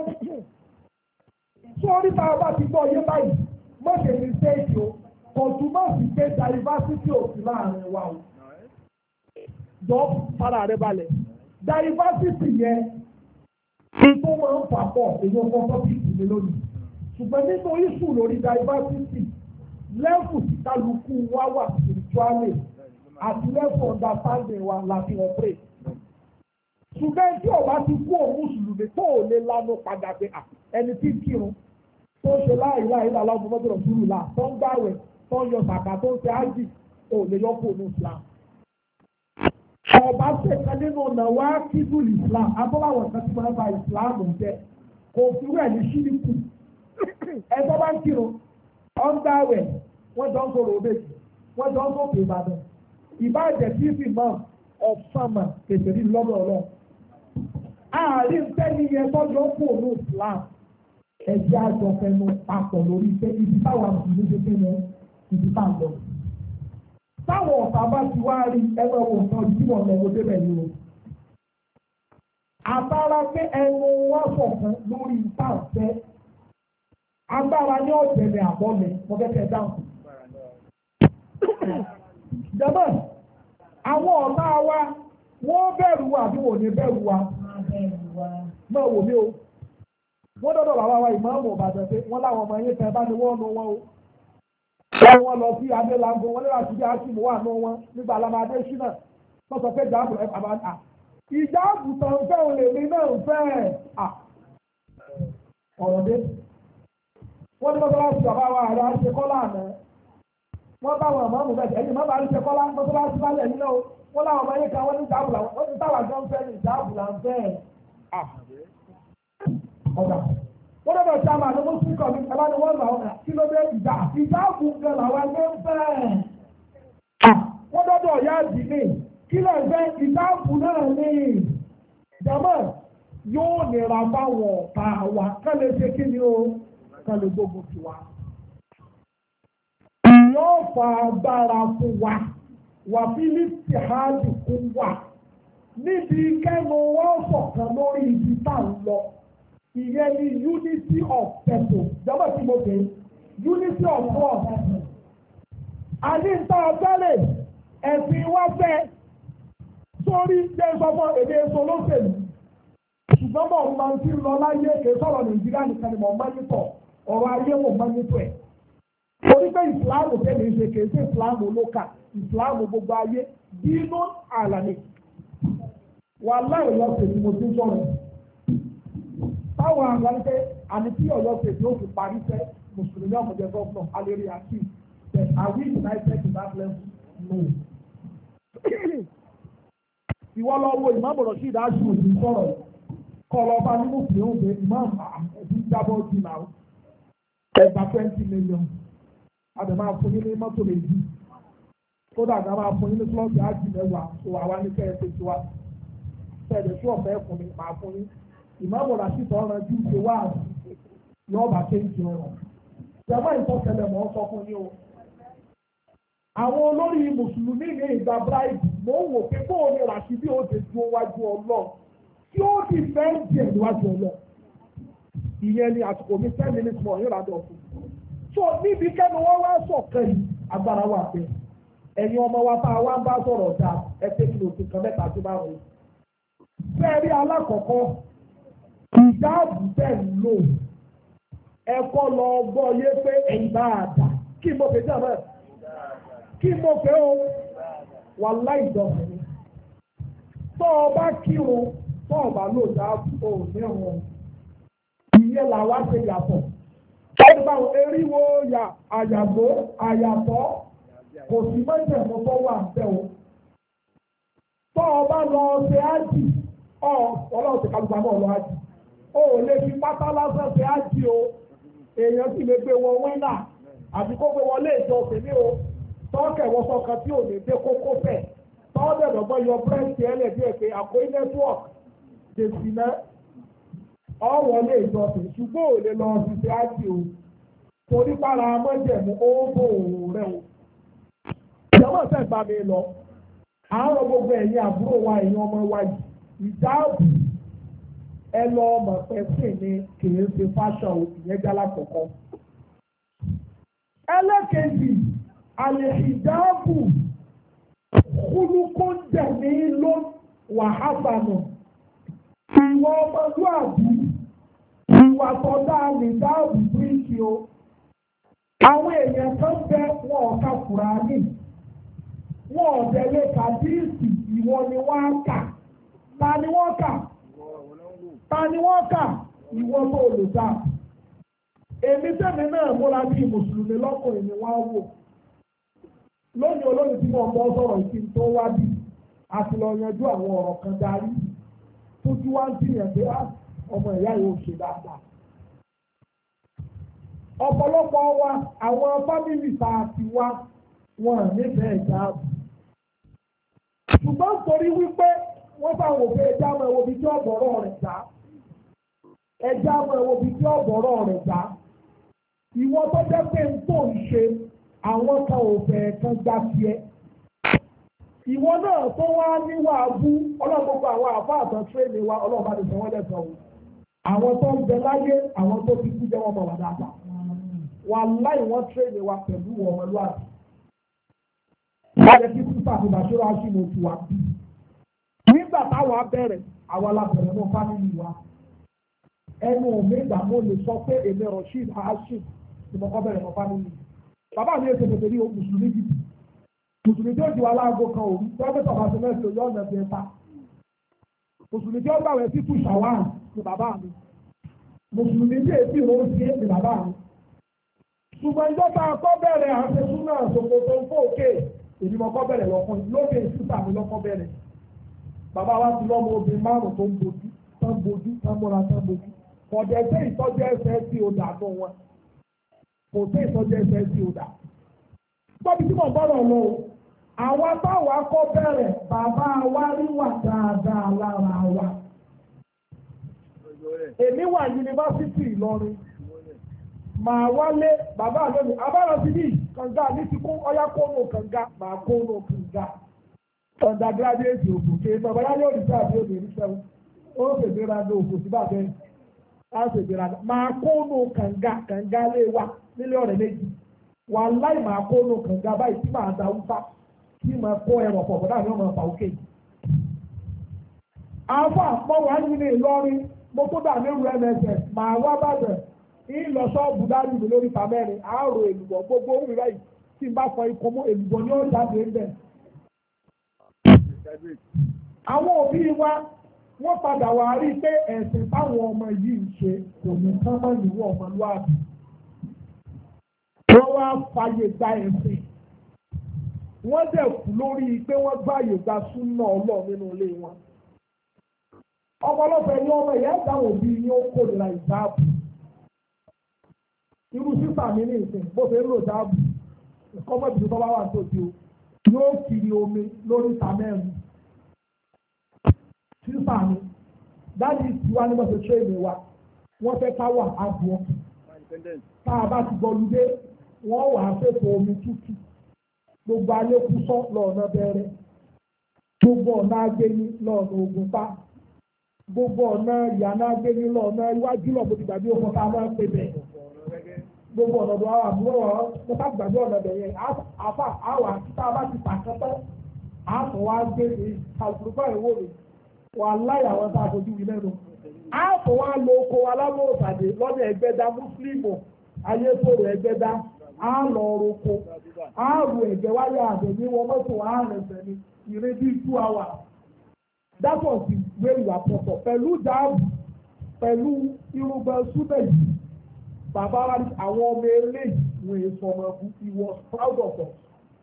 A: sórí tá a bá ti gbọ́ yé báyìí mọ̀ṣẹ̀ ní stéèjì o kò túmọ̀ sí pé diversity ò sí láàrin wa o jọ fara rẹ balẹ̀ diversity yẹn ní tó máa ń fà pọ̀ èyí ọkọ̀ tọ́pìkì mi lónìí ṣùgbọ́n nínú iṣu lórí diversity lẹ́fù tí kálukú wá wà spiritually àti lẹ́fù understanding wa láti ọ̀pẹ́. ṣùgbọ́n tí ọba ti kú òun mùsùlùmí tó ò lè lánà padà pé ẹni tí ń kírun tó ń ṣe láì láì láì láwọn ọmọdé rẹ̀ dúró là tó ń gbàwẹ̀ tó ń yọ sàkà tó ń ṣe ájì ò lè yọ kó ní Islam. ọba ṣèkan nínú ọ̀nà wá kíndùn Islam abọ́láwọ̀ kan tí wọ́n bá Islam jẹ́ kò fi wẹ̀ ní ṣíríkù ẹgbẹ́ bá ń kírun ọ̀ ń gbàwẹ̀ wọ́n jọ ń sọ̀rọ̀ òbèjì wọ́n jọ ń sọ̀rọ̀ Ìbàdàn ìbàjẹ́ tí fi mọ́ ọ̀fàmà kèfèrí lọ́dọ̀ ọlọ́run. ààrin tẹ́ni yẹn tọ́jọ́ kú òun Islam ẹ̀jẹ̀ àjọpẹ̀nu papọ̀ lórí pé ibi táwọn àmì ṣe pé yẹn ibi tá à ń lọ. táwọn ọ̀tá bá ti wá rí ẹgbẹ́ wọn kan tí wọ́n lọ wọlé bẹ̀ ni o. àbára pé ẹnu wá sọ̀kan lórí ìtàǹfẹ́ agbára ní ọ̀jẹ̀lẹ̀ àbọ̀lẹ̀ mọ́kẹ́kẹ́ dáhùn. Jẹ́mọ̀, àwọn ọ̀tá wa, wọ́n bẹ̀rù wa àbí wọ́n ní bẹ̀rù wa. Mọ̀ wò mí o. Wọ́n dọ́dọ̀ bàbá wa ìmáàmù Ìbàdàn pé wọ́n láwọn ọmọ yẹn tẹ̀ bá ní wọ́n nu wọn o. Wọ́n lọ sí Adélango, wọ́n lé láti bí Aṣímù wà nù wọn nígbà Alámadé Ṣínà. Wọ́n sọ pé ìjáàbù ẹ̀ bàbá à. Ìjáàbù tàn fẹ́ òun lèmi náà ń fẹ́ à. Ọ̀rọ̀ dé. Wọ́n ní bọ́sọ́lá sí bàbá wa àrẹ àṣẹ kọ́lá àná. Wọ́n bá wọn àmọ́ àmọ́ bẹ́ẹ̀ ẹ̀yìn mọ́bà àríṣẹ́ kọ́lá bọ́sọ́lá sí bálẹ̀ nínú o. Wọ́n láwọn ọmọ yẹn kan wọ́n ní ìjáàbù làwọn wọ́n ní táwà jọ ń fẹ́ ní ìjáàbù là ń fẹ́. Ọ̀gá. Wọ́n dọ̀dọ̀ sí àmà àdó mọ́sí kọ̀ mi ẹ̀bá ni wọ́n lọ ọ̀gá kí ló dé ìjà ìjáàbù gan làwọn ẹgbẹ́ ń fẹ́. Wọ́n dọ̀dọ̀ ọ̀yá àdìmí kí lè fẹ́ ìjáàbù náà ní. Jàmọ́ yóò nira báwọn ọ̀tá wa kálẹ̀ ṣe kí ni o kálẹ̀ gbogbo tiwa. Yóò fa agbára fún wa wà fílípì háàdì fún wa níbi kẹ́nu wọ́n sọ̀kan lórí ibi tá à ń lọ. Ìyẹn ni unity of people. Jọba tí mo pè é unity of God. Àní ń ta ọ̀tẹ́lẹ̀ ẹ̀sìn wá fẹ́ sórí ṣe sọ́mọ́ èdè èso lóṣèlú. Ṣùgbọ́n mọ̀ máa ń ti lọ láyé kè sọ̀rọ̀ Nàìjíríà nìkan ni mọ̀ mọ́nítọ̀ ọ̀rọ̀ ayé wò mọ́nítọ̀ ẹ̀. Torí pé ìsìláàmù tẹ́lẹ̀ ṣe kè sí ìsìláàmù lókà ìsìláàmù gbogbo ayé dínú àlàní. Wàláhì Ọ̀yọ́ State mo ti ń sọ̀rọ̀. Táwọn àgbà pé àní tí Ọ̀yọ́ State yóò fi parí sẹ́ Mùsùlùmí ọ̀mọ̀jẹ gọ́ọ̀nà Alérí àti but are we united to that level? No. Ìwọ lọ wo ìmáàmù rọ̀ sí ìdájú òsì sọ̀rọ̀ yìí. Kọlọba nínú pé ó bẹ imam ẹbí jábọ̀ sí náà ẹgbà twenty million àti máa fún yín ní mọ́tò méjì kódà ká máa fún yín ní klọ́ọ̀sì ájì mẹ́wàá tó àwa ní kẹ́ ẹ ṣe tiwa tẹ̀lé sí ọ̀fẹ́ fún mi máa fún yín ìmáàmù rashid ọ̀ràn jù ṣe wá yóò bá kéńtì ọ̀rọ̀ ìjọba ìtọ́sẹ̀lẹ̀ mọ́ sọ fún yín o. àwọn olórí mùsùlùmí ní ìgbà bribe mò ń wò pé bóun ni Rashidi ó ti dúró wájú ọlọ́ tí ó ti fẹ́ ń jẹ níwájú ọlọ́ ìyẹn ni àsìkò mi ten minutes more yóò rádọ̀ fún un. so níbi kẹ́nu wọ́n wá sọ̀kan yìí agbára wà pé ẹ̀yin ọmọ wa tá a wá ń bá sọ̀rọ̀ dá ẹ pé kí ló ti kan mẹ́ta tó bá wọ̀. fẹ́ẹ̀rí alákọ̀ọ́kọ́ ìdáàbò tẹ̀ ń lò ẹ̀kọ́ lọ gbọ́ yé pé ẹ̀yìnbá àdá kí mo fẹ́ jẹ́ kí mo fẹ́ o wà láì dọ̀fẹ́ ni. tó o bá kírun tó o bá lò dáàbò o ní ọ̀hún ìyẹn làwa ṣe yàtọ̀. ẹni báwo eriwo ya àyàgbó àyàtọ̀ kò sí mọ́jẹ̀mú tó wà bẹ́ẹ̀ o. tó o bá lọ ṣe ájì ọ ọlọ́run ti kálukú àmọ́ ọ̀lọ́ ájì o ò lè fi pátá lásán ṣe ájì o èèyàn sì lè gbé wọn wínà àti kó gbé wọn lé ìjọ òsèlé o tọ́kẹ̀ wọ́n sọ̀kan tí ò lè dé kókó fẹ̀ tọ́ọ̀dẹ̀ lọ́gbọ́n yọ bírẹ́ǹtì ẹlẹ́dí ẹ̀ pé àkóyí nẹ́tíwọ̀kì tèsì náà ọ̀wọ́ lé ìjọ òsè ṣùgbọ́n ò lè lọ ṣiṣẹ́ ájì o torí para mọ́jẹ̀mú ó bò rẹ̀ o. ìjọba ọ̀sẹ̀ gbà mí lọ àárọ̀ gbogbo ẹ̀yin àbúrò wa ẹ̀yin ọmọ wa yìí ìdáàbò ẹ lọ ọmọ pẹ̀sìn ni kìí ṣe fáṣọ ìyẹn jálá kọ̀ọ̀kan. ẹlẹ́kẹ̀jì àlè ìdáàbò kúlùkúndẹ̀ ní ló wàhásánù ìwọ ọmọlúàbí ìwà tọ́dá àlè ìdáàbò bíríkì o. àwọn èèyàn kan bẹ wọn ọ̀ka Kùránì wọn ọ̀dẹ̀lẹ̀ kàdíìsì ìwọ ni wọ́n á kà ta ni wọ́n kà ta ni wọ́n kà ìwọ tó lò dá. èmi tẹ́mi náà múra bí mùsùlùmí lọ́kùnrin ni wọ́n á wò. lónìí olóyìn tí wọ́n bọ́ sọ̀rọ̀ ìkí tó wá bí àti lọ yanjú àwọn ọ̀rọ̀ kan darí tójú wá ń tìyàn pé ọmọ ìyá yóò ṣe dáadáa. ọ̀pọ̀lọpọ̀ wa àwọn fámìlì tá a ti wá wọn nífẹ̀ẹ́ ìjáàbù. ṣùgbọ́n torí wípé wọ́n bá wò pé ẹja máa wo ibi tí ọ̀bọ̀rọ̀ rẹ̀ já ẹja máa wo ibi tí ọ̀bọ̀rọ̀ rẹ̀ já ìwọ tó jẹ́ pé ń tó ń ṣe àwọn kan ò fẹ́ kan gbá tiẹ̀ ìwọ náà tó wá níwà bú ọlọ́gbogbo àwọn àbá àtàn tírẹ́ẹ̀nì wa ọlọ́ọ̀bá ti sọ wọ́n lẹ́sàn o àwọn tó ń bẹ láyé àwọn tó fi kú jẹ́ wọn mọ̀ wá dáadáa wà láì wọ́n tírẹ́ẹ̀nì wa pẹ̀lú ọmọlúwàbí wọ́n yẹ kí sísá àti bàṣírò aṣíwò ti wà bí nígbà táwọn abẹ́rẹ́ àwọn alábẹ̀rẹ̀ mọ́ fámìlì wa ẹnu òmìnira mo lè sọ pé èmi Rasheed Hashim ni mo kọ́ bẹ̀rẹ̀ mọ́ fámìlì bàbá mi èsè pèsè ní mùsùlùmí gidi mùsùlùmí tí ó ju aláàgó kan òru tọ́gbẹ́ tọ́ba sí mẹ́sì yọ ọ̀nà bíi ẹ̀ta mùsùlùmí tí ó gbàwẹ̀ sí tù ṣàwáàn ni bàbá mi mùsùlùmí tí èsì ìró sí ni bàbá mi ṣùgbọ́n ìjọba akọ́ bẹ̀rẹ̀ àṣẹṣún náà ṣòkòtò ń fòkè èmi mo kọ́ bẹ̀rẹ̀ lọ́kùnrin lóde ìsúta mi lọ́kọ́ bẹ̀rẹ̀ bàbá wa ti lọ́mọ obìnrin márùn tó ń bojú tán bojú tán múra tán bojú kọ̀dẹ̀ sí ìtọ́jú ẹsẹ̀ tí o dà nù wọn kò sí ìtọ́jú ẹsẹ̀ tí o dà. Bọ́bí tí mo bọ́rọ̀ lọ o àwọn táwa kọ́ bẹ̀rẹ̀ bàbá wa rí wà dáadáa lára wa. èmi wà yunifásitì Ìlọrin màá wálé bàbá lónìí abára ti ní kànga ní ti kó ọyá kónú kànga màá kónú kànga undergraduate òkú ké bàbá yá yóò rí sáà bí ó lè rí sẹ́wọ́n ó ṣègbè ra ní òkú sí bàbá yẹn á ṣègbè ra màá kónú kànga kànga lé wa nílé ọ̀rẹ́ méjì wà láì màá kónú kànga báyìí tí màá da wúfà tí màá kó ẹrọ pọ̀ bọ́dà ní ọmọ ọ̀fà òkè. àwọn àpọ̀ wà ní Ìlọrin mo tó dà ní ìlú M S S màá wá bàbẹ̀ ìlọ ṣọ́ọ̀bù dájú mi lórí ìta mẹ́rin àárò èlùbọ̀ gbogbo ohun ìrẹ́ yìí tí n bá fọ ikọ̀ mọ́ èlùbọ̀ ní ó jáde ń bẹ̀. àwọn òbí wa wọ́n padà wá rí pé ẹ̀sìn táwọn ọmọ yìí ń ṣe kò ní kán mọ́ níwọ̀ ọmọlúwàbí. wọ́n wá fàyè gba ẹ̀sìn wọ́n dẹ̀ kú lórí pé wọ́n gbàyè gba súnà Ọlọ́run nínú ilé wọn. ọ̀pọ̀lọpọ̀ ẹ̀yin ọmọ ìyá ìdáhùn òbí yín ó kórìíra ìdáàbò. irú sísà mi ní ìsìn bó ṣe ń lò dáàbò ìkọ́mọ̀ ìbùdó tó bá wà tó di o yóò kiri omi lórí ìta mẹ́rin. sísà mi dáàbì tiwa ní bọ́sẹ̀ tírèmì wa wọ́n fẹ́ ká wà àbọ̀ tá a bá ti gbọ́lúdé wọ́n wà á fètò omi tútù gbogbo ayé kú sọ́ lọ́ọ̀nà bẹ̀rẹ̀ gbogbo ọ̀nà agbéni lọ́ọ̀nà Ògùnpa gbogbo ọ̀nà ìyànà agbéni lọ́ọ̀nà iwájú lọ́ọ̀bù ti gbàgbé ọkọ̀ tá a máa ń pè bẹ̀ gbogbo ọ̀nà ọ̀dọ̀ àwọn àbúrò wọn mo ká gbàgbé ọ̀nà bẹ̀ yẹn àfà àwà tá a bá ti pàkẹ́tẹ́ àtọ̀ wá gbé mi àlùkò ìwò mi wà láyé àwọn tá a fojú mi lẹ́nu àtọ̀ wá lo oko wa lábòròsàdé lọ́nà Ẹgbẹ́dá mùsùlùmù ayétòrò Ẹgbẹ́dá á lọ roko á ru ẹ̀gẹ́ wáyà àbẹ̀ ní wọn mọ́tò àárẹ̀ sẹ́ni ìrìn bíi two hours that was the way we were brought up pẹ̀lú dáàbò pẹ̀lú irúgbọ́n súnmẹ̀ yìí bàbá wa ní àwọn ọmọ eléyìí wọ́n èso ọmọ ẹ̀kú he was proud of us.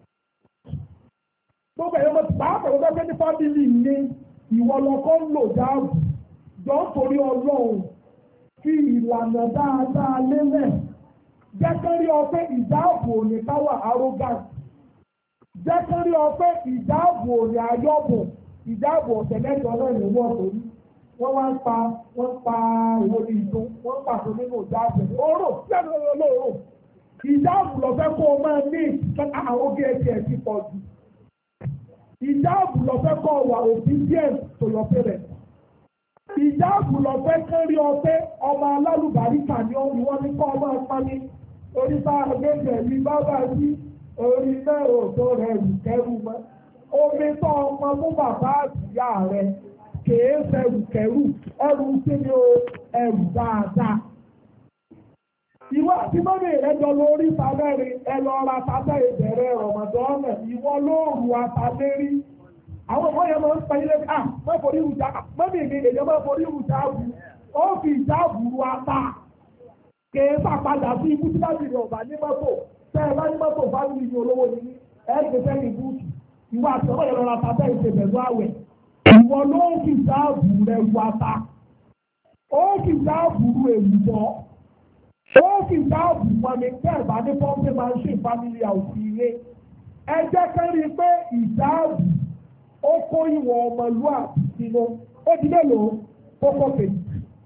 A: gbogbo ẹ̀yọ́ mọ́tò pàápàá ló fẹ́ ní fábílì ní ìwọ lọ́kọ́ ń lò dáàbò jọ ń torí Ọlọ́run fi ìlànà dáadáa lélẹ̀ jẹ́kẹ́rí ọpẹ́ ìdáàbò òní káwà arrogant jẹ́kẹ́rí ọpẹ́ ìdáàbò òní ayọ́bò ìdáàbò ọ̀sẹ̀ mẹ́jọ náà ní wọ́n torí wọ́n wá ń pa wọ́n pa ìwò ní ìdún wọ́n pàṣẹ nínú ìdáàbò oró lẹ́nu olóró ìdáàbò lọ́fẹ́ kó o máa ní àwọn oge ẹ̀jẹ̀ ẹ̀ ti pọ̀ jù ìdáàbò lọ́fẹ́ kó o wà obedient to your parents ìdáàbò lọ́fẹ́ kẹ́rí ọpẹ́ ọmọ alálùbáríkà ni wọ́n ní kọ́ ọmọ ọpá ní orí bá agbẹ́jẹ̀ ní bábà sí orí náà ò tó rẹ̀ rù kẹ́rù mọ́ omi tó ọmọ fún bàbá àtìyá rẹ̀ kèé fẹ́rù kẹ́rù ẹrù tí ni ó ẹrù dáadáa. ìwọ àti mọ́mí rẹ̀ jọ lórí sábẹ́rin ẹ lọ ra sábẹ́ ìbẹ̀rẹ̀ rọ̀mọ̀dọ́nà ìwọ lóòrù àtàlérí àwọn ọmọ yẹn máa ń pa ilé ká má forí ìjà mọ́mí mi èèyàn máa forí ìjà bù ó fi ìjà bùrù ata kèé pàpadà sí ibú tí láti rẹ̀ ọ̀bà ní mọ́tò tẹ́ ẹ bá ní mọ́tò fáwọn ìyẹn olówó ni ní ẹgbẹ́ sẹ́yìn búùtù ìwọ àti ọmọ yẹn lọ ra sábẹ́ ìṣẹ̀bẹ̀lú àwẹ̀ ìwọ ló ń fi ìjà bùrù rẹ̀ wù ata ó fi ìjà bùrù èlùbọ́ ó fi ìjà bùrù pọnmi tẹ́ ẹ bá ní pọ́ńpé máa ń ṣe ìfamílì àwùjọ ilé ẹ jẹ́ kẹ́rí pé ìjà bùrù ó kó ìwọ ọmọlúwàbí sínú ó di mélòó kókó kejì.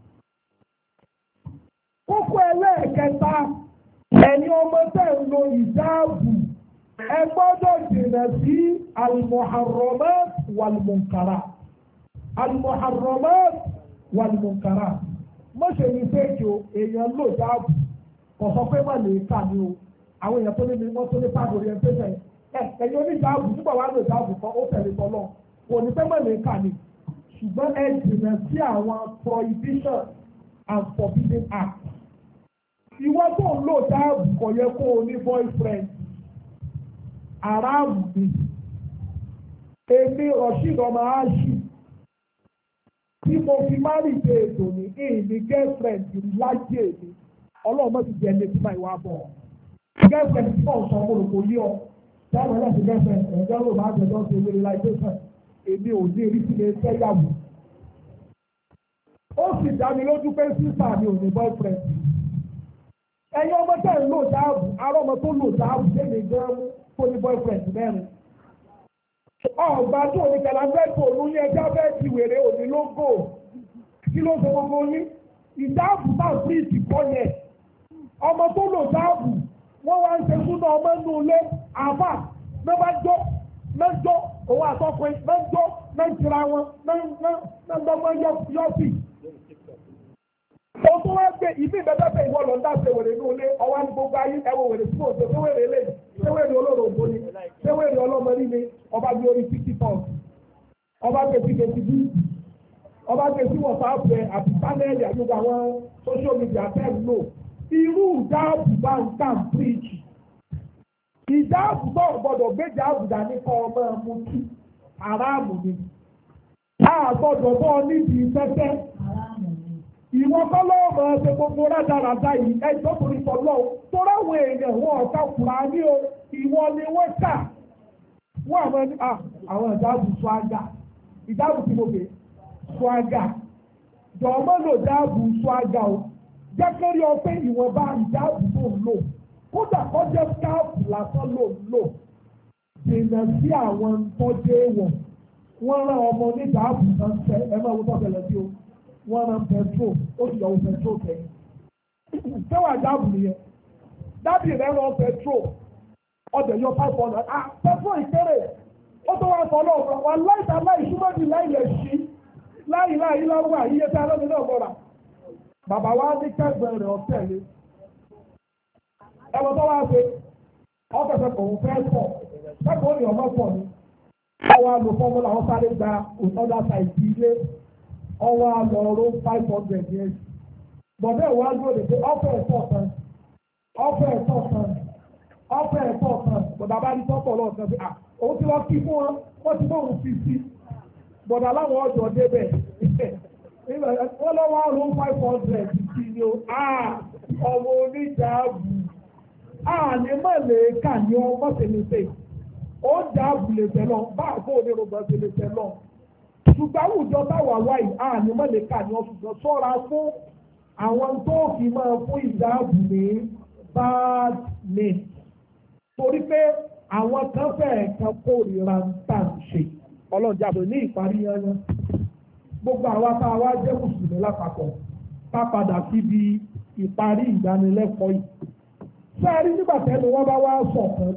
A: kókó ẹlẹ́ẹ̀kẹta ẹ̀yin ọmọ tẹ̀ ń lo ìjáàbù ẹ gbọ́dọ̀ jìnnà sí al-muharramat wal-munkarat al-muharramat wal-munkarat mọ́ṣẹ́ ní fẹ́ẹ̀kì o èèyàn lò jáàbù kò sọ pé má lè kà ní o àwọn èèyàn tó ní ní wọ́n tó ní pàdé orientation ẹ̀yin oníjàábù nígbà wà lè jáàbù kan ó tẹ̀lé tọ́lọ́ kò ní fẹ́ mọ̀lẹ́ kà ní ṣùgbọ́n ẹ jìnnà sí àwọn prohibition and forbidden acts. ìwọ tó ń lò jáàbù kò yẹ kó o ní boyfriend aráàlú mi èmi Rasheed ọmọ aṣù tí mo fi márì dé ètò ní èmi girlfriend lájẹ èmi ọlọ́run mọ̀ ti jẹ́ ẹni tí máa wá bọ̀ girlfriend tí wọ́n sọ mo rò kò yí ọ. Táwọn ẹ̀rọ ti bẹ́ẹ̀ fẹ́ ẹ̀jọ́ ló máa jẹjọ́ ṣe wéré láìpẹ́ fẹ́ èmi ò ní erí sí lè fẹ́ yàwó. Ó sì dá mi lójú pé sísà mi ò ní boyfriend. Ẹ̀yin ọmọ tẹ̀ ń lò dáàbò, arọ́ ọmọ tó lò dáàbò léde gan mú tó ní boyfriend mẹ́rin. Ọ̀gbà tó ní kẹlẹ́fẹ́tò olóyún ẹja bẹ́ẹ̀ ti wèrè òní lógò. Kí ló ṣe gbogbo yín? Ìdáàbò náà bíríìtì kọ́ yẹn. Ọmọ tó lò dáàbò wọ́n wá ń ṣe súnà ọmọ inú ilé àbá mẹ́wàjọ́ mẹ́jọ́ òun àtọkùnrin mẹ́jọ́ mẹ́jìlá wọn mẹ́jọ́gbọ́n yọ́ọ̀fì. o tó wá gbé ìbí ìbẹ́tẹ́fẹ́ ìwọ lọ ń dá ṣe wèrè inú ilé ọwọ́ ní gbogbo ayé ẹwọ wèrè tí òṣè tó wèrè lè ṣé wèrè olóró ògbó ni ṣé wèrè ọlọ́mọ nílé ọba gbé orí tiktok ọba gbé sí facebook ọba gbé sí whatsapp àti panẹ́ẹ̀lì àti àwọn social media tẹ́ẹ̀ lò irú ìdáàbò bá ń tàn bíríìjì ìdáàbò bá gbọ́dọ̀ gbéjà àbùdá ní kọ́ ọmọ ẹmu tí aráàmù ni a gbọ́dọ̀ bọ́ nídìí fẹ́fẹ́ ìwọ kọ́lọ́ ọmọ ẹsẹ̀ gbogbo rádaràdá yìí ẹjọ́ torí tọ́lọ́ tó ráwọn èèyàn wọn ọ̀ka kùrà ní o ìwọ ni wọ́n kà wọ́n àwọn ẹni àwọn ìdáàbò swaga ìdáàbò tí mo gbé swaga jọ̀ọ́mọ́ lò dáàbò swaga o jẹ́kẹ́rí ọpẹ́ ìwọ̀nba ìdáàbò tó ń lò kódà kọjá skáàpù lásán ló ń lò dènà sí àwọn tọ́jú èèwọ̀n wọ́n rán ọmọ onídàábò kan fẹ́ ẹ máa wọ́n tọ́jú ẹ̀ sí o wọ́n rán pẹ̀tró ó sì yọ̀wọ́ pẹ̀tró kẹ́yìn sẹ́wọ̀n àjáàbù nìyẹn dábì rẹ̀ lọ petrol ọdẹ yọ five hundred ah petrol ìkéré ó tó wá sọ lọ́wọ́ wà láìta láì súnmọ́dì láì lè ṣí láì láì láwọ́ àyíyé tí a lọ́dún náà bọ̀rà bàbá wa ní kẹgbẹ́ rẹ̀ ọ̀tẹ̀ lé ẹ̀wọ̀n tó wá ṣe ọ̀fẹ́fẹ́ kò ń fẹ́ pọ̀ kẹ́kọ̀ọ́ ní ọmọ pọ̀ ni ọwọ́ àlò fọ́múlà wọn sáré gba ọ̀dà ṣàìsí ilé ọwọ́ àlọ́ ọ̀rọ̀ five hundred years bọ̀dẹ́ ìwà dúró de pé ọ̀fẹ́ ẹ̀tọ́ kan ọ̀fẹ́ ẹ̀tọ́ kan ọ̀fẹ́ ẹ̀tọ́ kan bọ̀dà bá ní tọ́pọ̀ lọ́ọ̀kan sí à òun ti lọ kí fún wọn wọ́n ti bóun fi sí bọ̀dà láwọn ọjọ́ débẹ̀ wọ́n lọ́wọ́ àrùn five hundred sí ni o ọmọ oníjàábù àní má lè kà ní ọmọ tẹ̀lé ó jàábù lè tẹ̀ lọ bá àbó onírúgbà tẹ̀lé tẹ̀ lọ ṣùgbọ́n àwùjọ táwà wáyé àní má lè kà ní ọ̀ṣùgbọ́n sọ́ra fún àwọn tó fi máa fún ìjàábù ní bad name torí pé àwọn kan fẹ́ẹ̀ kan kórìíra ń tà ń ṣe ọlọ́njàbọ̀ ní ìparí yanyan gbogbo àwa tá a wá jẹ́ mùsùlùmí lápapọ̀ ká padà síbi ìparí ìdánilẹ́kọ̀ọ́ yìí sẹ́ẹ̀rí nígbà tẹ́nu wọ́n bá wá sọ̀kan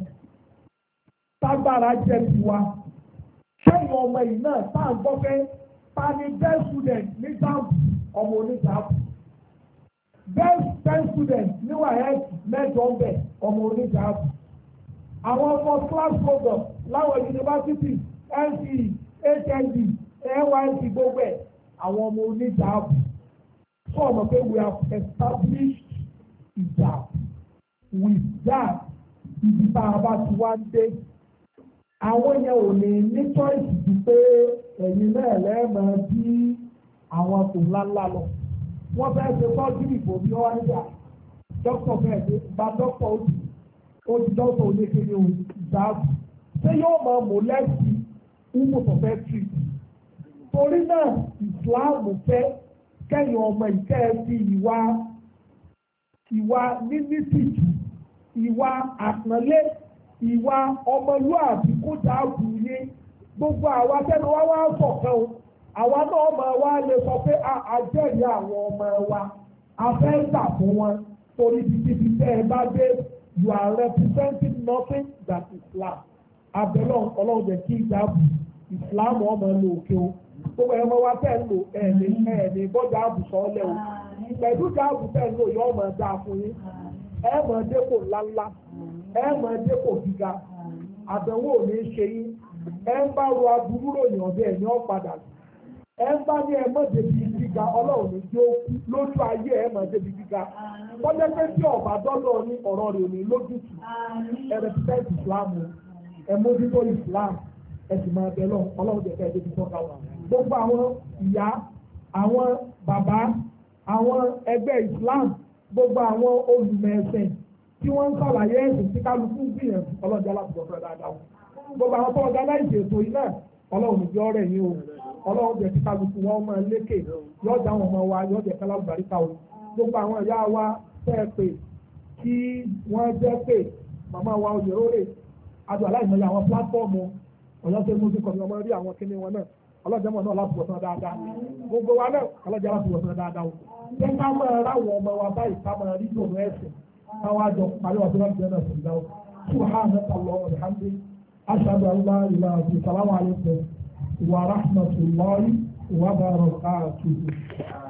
A: tágbára jẹ́ tiwa sẹ́yìn ọmọ yìí náà tá à ń gbọ́ pé ta ni best student ní jáàmù ọmọ oníjàábù best ten student ní wàhálà mẹ́jọ ń bẹ̀ ọmọ oníjàábù àwọn ọmọ class program láwọn yunifásitì N C E H N D N Y S C gbogbo ẹ̀ àwọn ọmọ oníjàábù sọ ọmọ pé we have established ìjàábù with that ibi tá a bá ti wá dé àwọn yẹn ò lè ní choice ju pé ẹ̀yin náà lẹ́ẹ̀mọ́ bí àwọn tó ńláńlá lọ wọ́n fẹ́ ṣe tọ́jú ìbò bí wọ́n nígbà dókítà fẹ́ẹ̀ ṣe gba dókítà ó ti ó ti dókítà oníkiri ìdáàbò ṣé yóò máa mọ̀ lẹ́sìn umu tó fẹ́ tì torí náà ìsìláàmù fẹ́ kẹ́yìn ọmọ ìkẹ́ ẹ fi ìwà ìwà nínísìtì ìwà àpọ́nlé ìwà ọmọlúàbí kó dáàbò yé gbogbo àwa tẹ́nu wá wá sọ̀kan o àwa náà máa wá lè sọ pé àjẹ́rìí àwọn ọmọ wa a fẹ́ gbà fún wọn torí títí tẹ́ ẹ bá dé you are representing nothing that Islam abẹ́lọ́ ọlọ́run jẹ́ kí ìdáàbò Islam ọmọ lò òkè o gbogbo ẹ̀rọ wa tẹ̀ ń lò ẹ̀ẹ́dẹ̀ ẹ̀ẹ́dẹ̀ bọ́jà àbùsọ̀ ọlẹ́ o pẹ̀lú ìdáàbò tẹ̀ ń lò yọ ọmọ ẹ̀dá fún yín ẹ̀ẹ́mọ̀ dépò ńláńlá ẹ̀ẹ́mọ̀ dépò gíga àdánwò ò ní ṣe yín ẹ̀ ń bá ro aburú ròyìn ọ̀dẹ ẹ̀ ní ọ̀padà ẹ̀ ń bá ní ẹ̀mọ̀ débi gíga ọlọ́run ní tí ó kú lójú ayé ẹ̀mọ̀ débi gíga wọ́n pé tí ọ̀bà dọ́lọ́ ní ọ̀rọ̀ rẹ̀ ò ní lójútùú ẹ̀ represent Islam ẹ̀ mójútó Islam ẹ̀ sì máa bẹ̀ lọ ọlọ́run jẹ́ ká ẹ̀ débi tọ́ka wà gbogbo àwọn ìyá àwọn bàbá àwọn ẹgbẹ́ Islam gbogbo àwọn olùmẹ̀ẹ̀sìn tí wọ́n ń sàlàyé ẹ̀sìn tí kálukú gbìyànjú ọlọ́jà láti bọ̀ dáadáa gbogbo àwọn tó ọjà láìsí ètò yìí náà ọlọ́run ní bí ọ̀rẹ́ yín o ọlọ́run jẹ́ kí kálukú wọn máa lékè yọjà wọn máa wá yọjà kálá gbàríkà o gbogbo àwọn ìyá wa fẹ́ pé kí wọ́n jẹ́ pé màmá wa oyè rórè adùn aláìmọye àwọn pílátífọ́ọ̀mù ọ̀yọ́sẹ̀ mú sí kọ́ni ọmọ rí àwọn kíní wọn náà ọlọ́jà mọ̀ náà láti wọ̀sán dáadáa gbogbo wa náà ọlọ́jà láti wọ̀sán dáadáa o ṣé ká máa ráwọn ọmọ wa báyìí ká máa rí ìdùnnú ẹ̀sìn káwá àjọ parí ọ̀sẹ̀ láti jẹ́ náà sí ìdáwó subhanaka Allahumma wa bihamdik ashhadu an la ilaha illa anta assalamu alaykum wa rahmatullahi wa barakatuh.